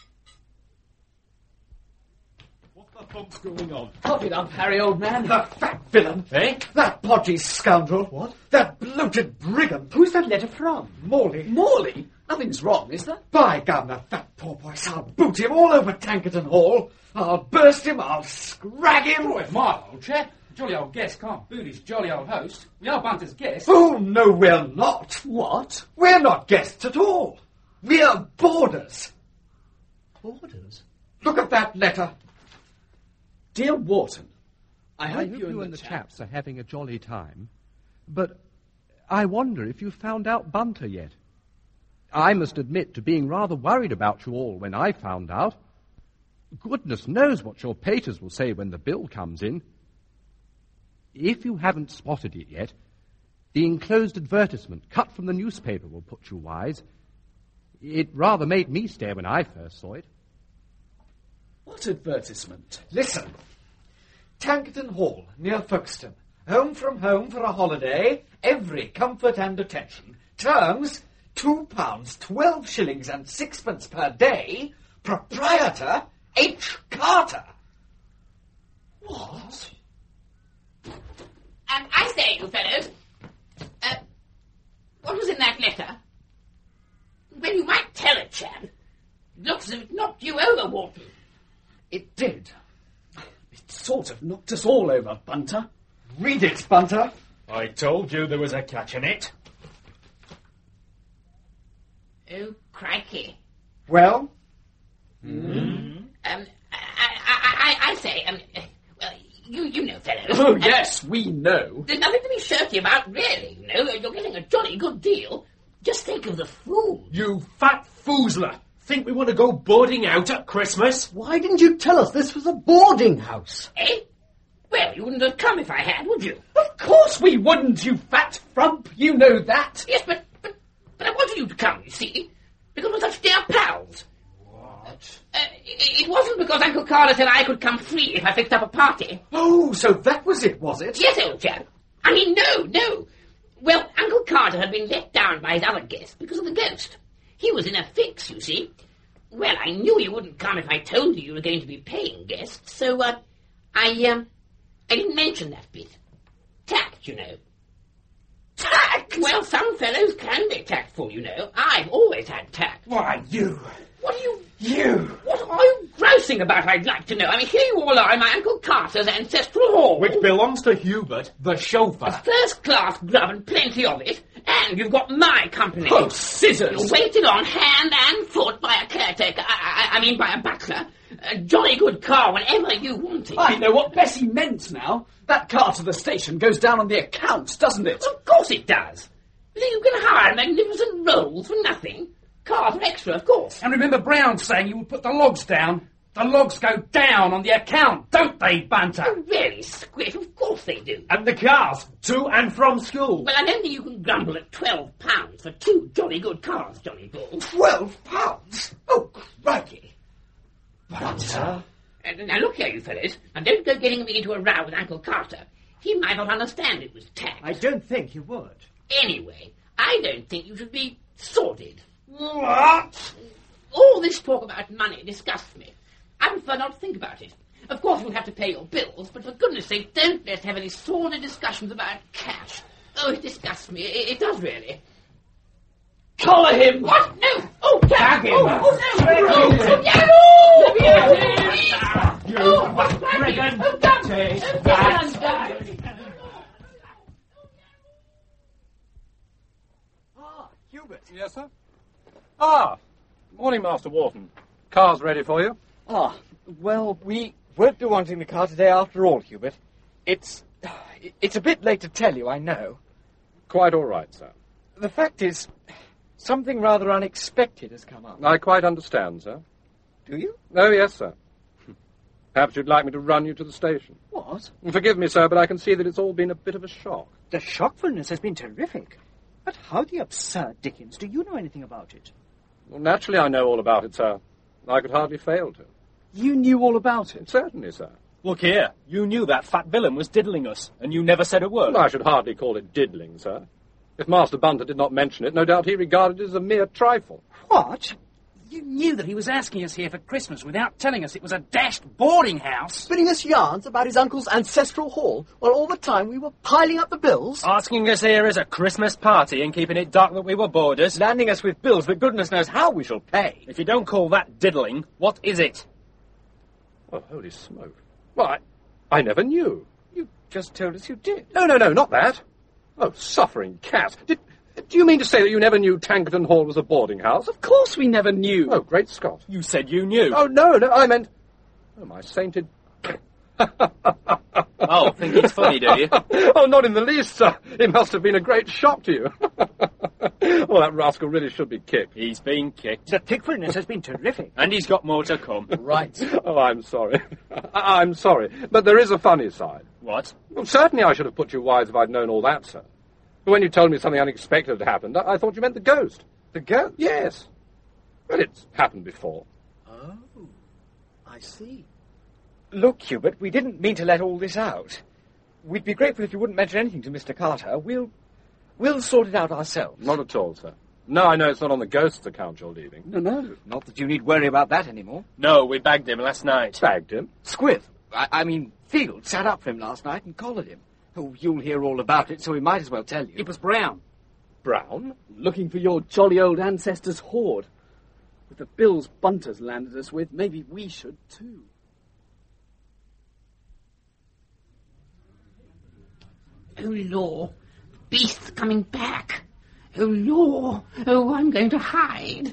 What the fuck's going on? Pop it up, Harry, old man. The fat villain! Eh? That podgy scoundrel! What? That bloated brigand! Who's that letter from? Morley. Morley? Nothing's wrong, is there? By gum, the fat porpoise! I'll boot him all over Tankerton Hall! I'll burst him, I'll scrag him! Oh, it's my old chap. Jolly old guest can't boot his jolly old host. We are Bunter's guests. Oh, no, we're not! What? We're not guests at all! We're boarders! Boarders? Look at that letter! Dear Wharton, I hope you and the chaps are having a jolly time, but I wonder if you've found out Bunter yet. I must admit to being rather worried about you all when I found out. Goodness knows what your paters will say when the bill comes in. If you haven't spotted it yet, the enclosed advertisement cut from the newspaper will put you wise. It rather made me stare when I first saw it. What advertisement? Listen. Tankerton Hall, near Folkestone. Home from home for a holiday. Every comfort and attention. Terms, £2, 12 shillings and sixpence per day. Proprietor, H. Carter. What? I say, you fellows, what was in that letter? Well, you might tell a chap. It looks as if it knocked you over, Wharton. It did. It sort of knocked us all over, Bunter. Read it, Bunter. I told you there was a catch in it. Oh, crikey. Well? I say, well, you know, fellows. Oh, yes, we know. There's nothing to be shirty about, really, you know. You're getting a jolly good deal. Just think of the food. You fat foozler. Think we want to go boarding out at Christmas? Why didn't you tell us this was a boarding house? Eh? Well, you wouldn't have come if I had, would you? Of course we wouldn't, you fat frump. You know that. Yes, but I wanted you to come, you see, because we're such dear pals. What? It wasn't because Uncle Carter said I could come free if I fixed up a party. Oh, so that was it, was it? Yes, old chap. I mean, no. Well, Uncle Carter had been let down by his other guest because of the ghost. He was in a fix, you see. Well, I knew you wouldn't come if I told you were going to be paying guests, so, I didn't mention that bit. Tact, you know. Tact? Well, some fellows can be tactful, you know. I've always had tact. Why, you... What are you... You... What are you grousing about, I'd like to know? I mean, here you all are in my Uncle Carter's ancestral hall. Which belongs to Hubert, the chauffeur. A first-class grub and plenty of it. And you've got my company. Oh, scissors! You're waited on hand and foot by a caretaker. I mean by a butler. A jolly good car whenever you want it. I know what Bessie meant now. That car to the station goes down on the accounts, doesn't it? Of course it does. You think you can hire magnificent rolls for nothing? Cars are extra, of course. And remember Brown saying you would put the logs down. The logs go down on the account, don't they, Bunter? Oh, really, Squiff? Of course they do. And the cars, to and from school. Well, I don't think you can grumble at £12 for two jolly good cars, Johnny Bull. £12? Oh, crikey. Bunter. Now, look here, you fellows. And don't go getting me into a row with Uncle Carter. He might not understand it was tact. I don't think he would. Anyway, I don't think you should be sordid. What? All this talk about money disgusts me. I prefer not to think about it. Of course you'll have to pay your bills, but for goodness sake, don't let's have any sordid discussions about cash. Oh, it disgusts me. It does really. Collar him! What? No! Oh, tag him! Oh, no! You brigand! Take that! Ah, Hubert. Yes, sir? Ah, morning, Master Wharton. Car's ready for you. Ah, well, we won't be wanting the car today after all, Hubert. It's a bit late to tell you, I know. Quite all right, sir. The fact is, something rather unexpected has come up. I quite understand, sir. Do you? Oh, yes, sir. Perhaps you'd like me to run you to the station. What? What? Forgive me, sir, but I can see that it's all been a bit of a shock. The shockfulness has been terrific. But how the absurd Dickens do you know anything about it? Well, naturally I know all about it, sir. I could hardly fail to. You knew all about it? Certainly, sir. Look here, you knew that fat villain was diddling us, and you never said a word. Well, I should hardly call it diddling, sir. If Master Bunter did not mention it, no doubt he regarded it as a mere trifle. What? You knew that he was asking us here for Christmas without telling us it was a dashed boarding house? Spinning us yarns about his uncle's ancestral hall, while all the time we were piling up the bills? Asking us here as a Christmas party and keeping it dark that we were boarders. Landing us with bills that goodness knows how we shall pay. If you don't call that diddling, what is it? Oh, holy smoke. Well, I never knew. You just told us you did. No, not that. Oh, suffering cat. Do you mean to say that you never knew Tankerton Hall was a boarding house? Of course we never knew. Oh, great Scott. You said you knew. Oh, no, I meant... Oh, my sainted... Oh, think it's funny, do you? Oh, not in the least, sir. It must have been a great shock to you. Well, that rascal really should be kicked. He's been kicked. The tickfulness has been terrific. And he's got more to come. Right. Oh, I'm sorry. I'm sorry. But there is a funny side. What? Well, certainly I should have put you wise if I'd known all that, sir. But when you told me something unexpected had happened, I thought you meant the ghost. The ghost? Yes. Well, it's happened before. Oh, I see. Look, Hubert, we didn't mean to let all this out. We'd be grateful if you wouldn't mention anything to Mr. Carter. We'll sort it out ourselves. Not at all, sir. No, I know it's not on the ghost's account you're leaving. No. Not that you need worry about that anymore. No, we bagged him last night. Bagged him? Squiff. I mean, Field sat up for him last night and collared him. Oh, you'll hear all about it, so we might as well tell you. It was Brown. Brown? Looking for your jolly old ancestors' hoard. With the bills Bunter's landed us with, maybe we should too. Oh, Law. Beast's coming back. Oh, Law. Oh, I'm going to hide.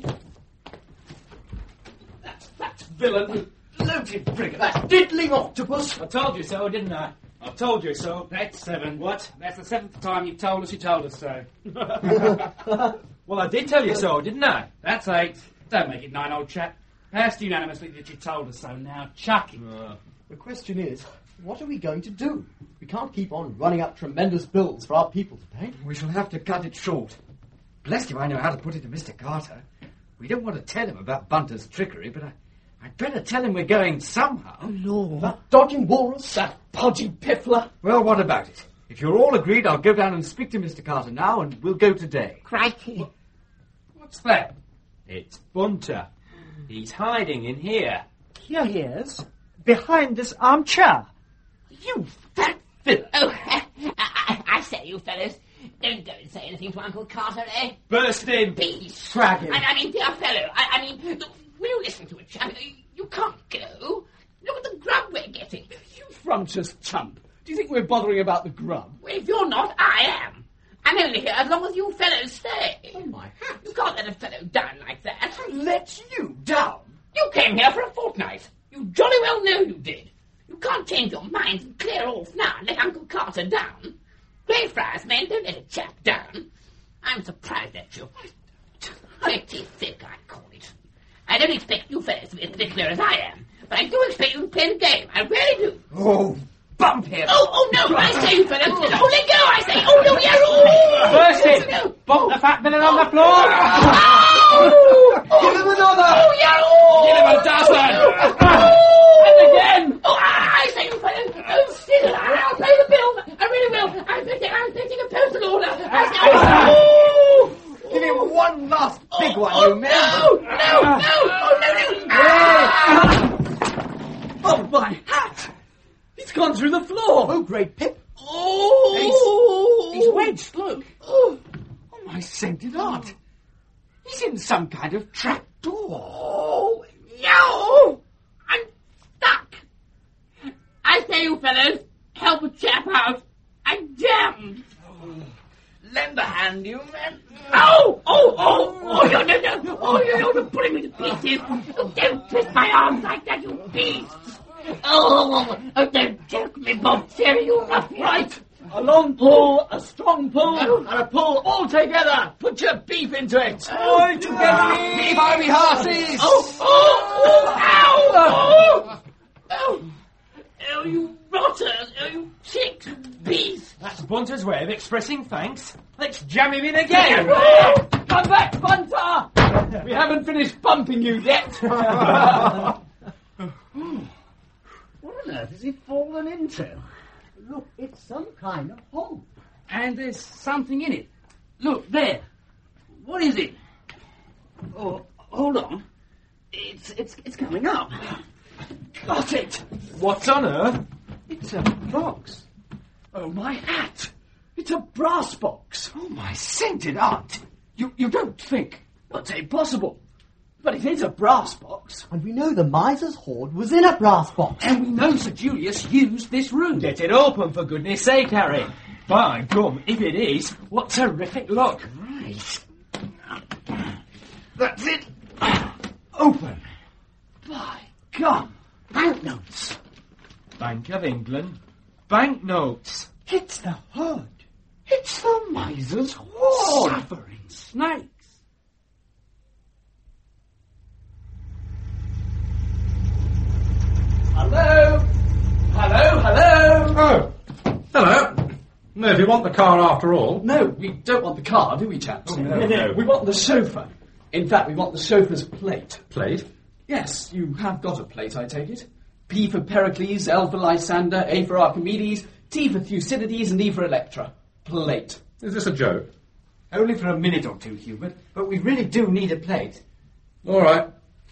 That villain, loaded brigand, that diddling octopus. I told you so, didn't I? I told you so. That's 7. What? That's the 7th time you told us so. Well, I did tell you so, didn't I? That's 8. Don't make it 9, old chap. Passed unanimously that you told us so. Now, chuck it. The question is, what are we going to do? We can't keep on running up tremendous bills for our people to pay. We shall have to cut it short. Bless you, I know how to put it to Mr. Carter. We don't want to tell him about Bunter's trickery, but I'd better tell him we're going somehow. Oh, Lord. That dodging walrus, that podgy piffler. Well, what about it? If you're all agreed, I'll go down and speak to Mr. Carter now, and we'll go today. Crikey. What's that? It's Bunter. He's hiding in here. Here he is. Behind this armchair. You fat villain. Oh, I say, you fellows, don't go and say anything to Uncle Carter, eh? Burst in. Beast. Crag him. I mean, dear fellow, I mean, look, will you listen to it, chap? You can't go. Look at the grub we're getting. You frumpious chump. Do you think we're bothering about the grub? Well, if you're not, I am. I'm only here as long as you fellows stay. Oh, my hat. You can't let a fellow down like that. Let you down? You came here for a fortnight. You jolly well know you did. You can't change your minds and clear off now and let Uncle Carter down. Greyfriars men don't let a chap down. I'm surprised at you. Pretty thick, I call it. I don't expect you fellows to be as particular as I am, but I do expect you to play the game. I really do. Oh, bump him. Oh, no, I say, you fellows. Oh, let go, I say. Oh, no, yeah. Burst in. Bump the fat villain on the floor. Give him another. Oh, yeah. Give him a dozen. And again. Oh, I say, you fellows. Oh, still, I'll pay the bill. I really will. I'm taking a postal order. I say, oh. Give him one last big one, you men. No. Oh, my hat! He's gone through the floor! Oh, great Pip. Oh. He's wedged, look. Oh, my sainted aunt. He's in some kind of trap door. Oh, no. I'm stuck. I say, you fellows, help a chap out. I'm jammed. Lend a hand, you men. Oh, no. Oh, you're pulling me to pieces. Oh, don't twist my arms like that, you beasts. Oh, don't jerk me, Bob Cherry, you ruffian. Right! A long pull, a strong pull, and a pull all together. Put your beef into it. All together. Beef, Ivy Hearties. Ow. Oh, you rotters. Bunter's way of expressing thanks. Let's jam him in again. Come back, Bunter! We haven't finished pumping you yet. What on earth has he fallen into? Look, it's some kind of hole. And there's something in it. Look, there. What is it? Oh, hold on. It's coming up. Got it. What's on earth? It's a box. Oh, my hat. It's a brass box. Oh, my scented aunt. You don't think? That's impossible. But it is a brass box. And we know the miser's hoard was in a brass box. And we know Sir Julius used this room. Get it open, for goodness sake, Harry. By gum, if it is, what terrific luck. Right. That's it. Open. By gum. Banknotes. Bank of England. Banknotes. It's the hoard. It's the miser's hoard. Suffering snakes. Hello? Hello, hello? Oh, hello. No, if you want the car after all. No, we don't want the car, do we, chaps? Oh, no. We want the sofa. In fact, we want the sofa's plate. Plate? Yes, you have got a plate, I take it. P for Pericles, L for Lysander, A for Archimedes, T for Thucydides, and E for Electra. Plate. Is this a joke? Only for a minute or two, Hubert, but we really do need a plate. All right.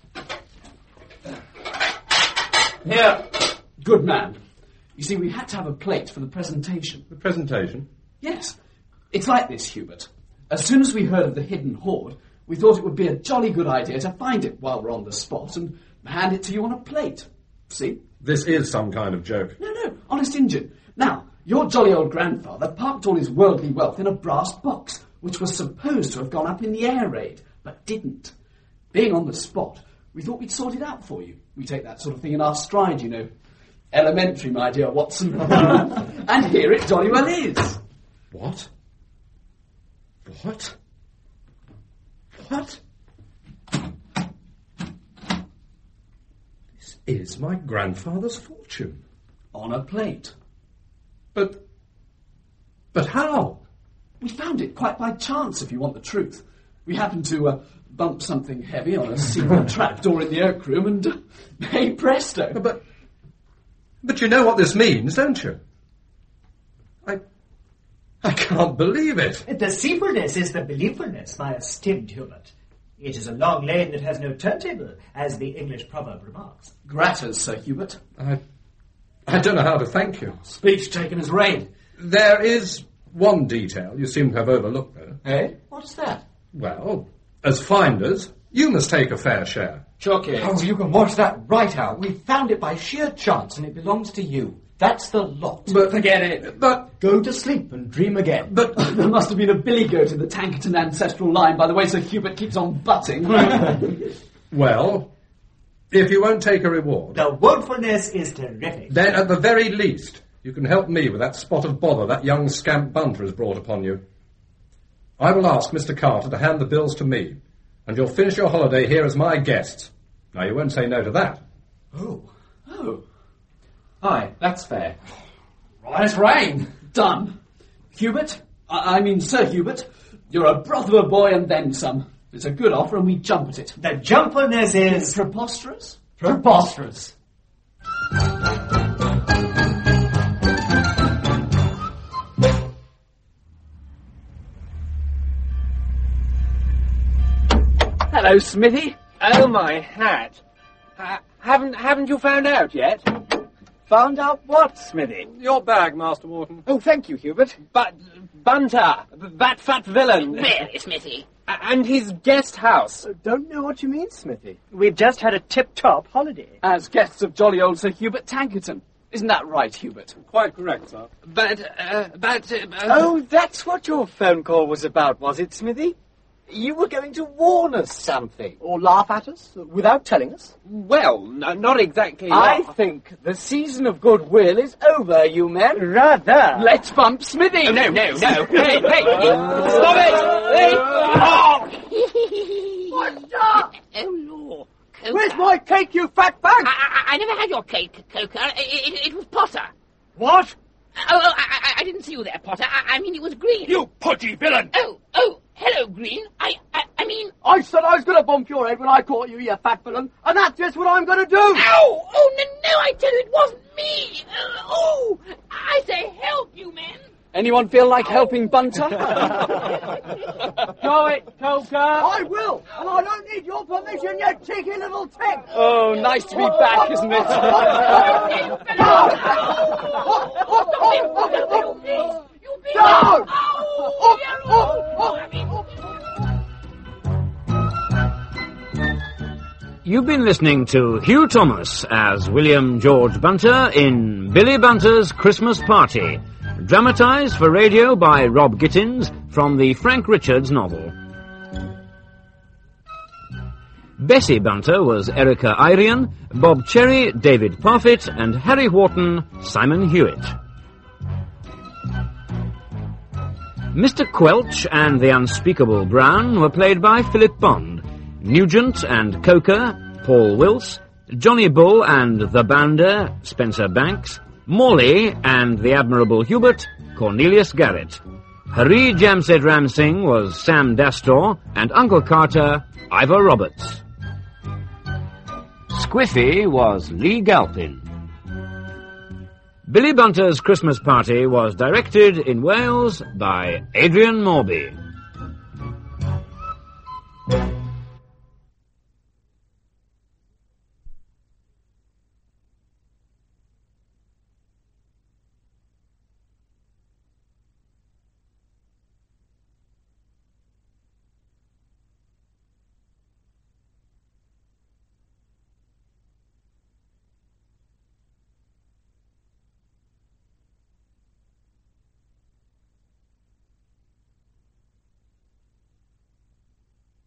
Here. Good man. You see, we had to have a plate for the presentation. The presentation? Yes. It's like this, Hubert. As soon as we heard of the hidden hoard, we thought it would be a jolly good idea to find it while we're on the spot and hand it to you on a plate. See? This is some kind of joke. No, honest Injun. Now, your jolly old grandfather parked all his worldly wealth in a brass box, which was supposed to have gone up in the air raid, but didn't. Being on the spot, we thought we'd sort it out for you. We take that sort of thing in our stride, you know. Elementary, my dear Watson. And here it jolly well is. What? What? What? This is my grandfather's fortune. On a plate. But how? We found it quite by chance, if you want the truth. We happened to bump something heavy on a secret trapdoor in the oak room and hey presto. But you know what this means, don't you? I can't believe it. The deceitfulness is the belieffulness, my esteemed Hubert. It is a long lane that has no turntable, as the English proverb remarks. Gratters, Sir Hubert. I don't know how to thank you. Speech taken as read. There is one detail you seem to have overlooked, though. Eh? What's that? Well, as finders, you must take a fair share. Chucky. Oh, you can watch that right out. We found it by sheer chance and it belongs to you. That's the lot. But forget it. But go to sleep and dream again. But there must have been a billy goat in the Tankerton ancestral line by the way Sir Hubert keeps on butting. Well, if you won't take a reward... The woefulness is terrific. Then at the very least, you can help me with that spot of bother that young scamp Bunter has brought upon you. I will ask Mr. Carter to hand the bills to me, and you'll finish your holiday here as my guests. Now, you won't say no to that. Oh. Aye, that's fair. Right as rain. Done. Hubert, I mean Sir Hubert, you're a brother of a boy and then some. It's a good offer and we jump at it. The jumperness is... Preposterous? Preposterous. Hello, Smithy. Oh, my hat. Haven't you found out yet? Found out what, Smithy? Your bag, Master Wharton. Oh, thank you, Hubert. But Bunter, that fat villain. Really, Smithy? And his guest house. Don't know what you mean, Smithy. We've just had a tip-top holiday. As guests of jolly old Sir Hubert Tankerton. Isn't that right, Hubert? Quite correct, sir. Oh, that's what your phone call was about, was it, Smithy? You were going to warn us something. Or laugh at us, without telling us? Well, not exactly. I think the season of goodwill is over, you men. Rather. Let's bump Smithy. Oh, no. Hey, stop it! Hey. Oh. What's up? Oh, Lord. Coker. Where's my cake, you fat bag? I never had your cake, Coker. It was Potter. What? Oh, I didn't see you there, Potter. I mean, it was Green. You pudgy villain! Oh, hello, Green. I mean... I said I was going to bump your head when I caught you, you fat villain, and that's just what I'm going to do! Ow! Oh, no, I tell you, it wasn't me! Oh, I say help, you men! Anyone feel like helping Bunter? Go it, Coker! I will, and I don't need your permission, you cheeky little tick! Oh, nice to be back, isn't it? You've been listening to Hugh Thomas as William George Bunter in Billy Bunter's Christmas Party, dramatised for radio by Rob Gittins from the Frank Richards novel. Bessie Bunter was Erica Irian, Bob Cherry, David Parfitt, and Harry Wharton, Simon Hewitt. Mr. Quelch and the Unspeakable Brown were played by Philip Bond. Nugent and Coker, Paul Wills, Johnny Bull and the Bounder, Spencer Banks, Morley and the Admirable Hubert, Cornelius Garrett. Hari Jamsed Ramsingh was Sam Dastor, and Uncle Carter, Ivor Roberts. Squiffy was Lee Galpin. Billy Bunter's Christmas Party was directed in Wales by Adrian Morby.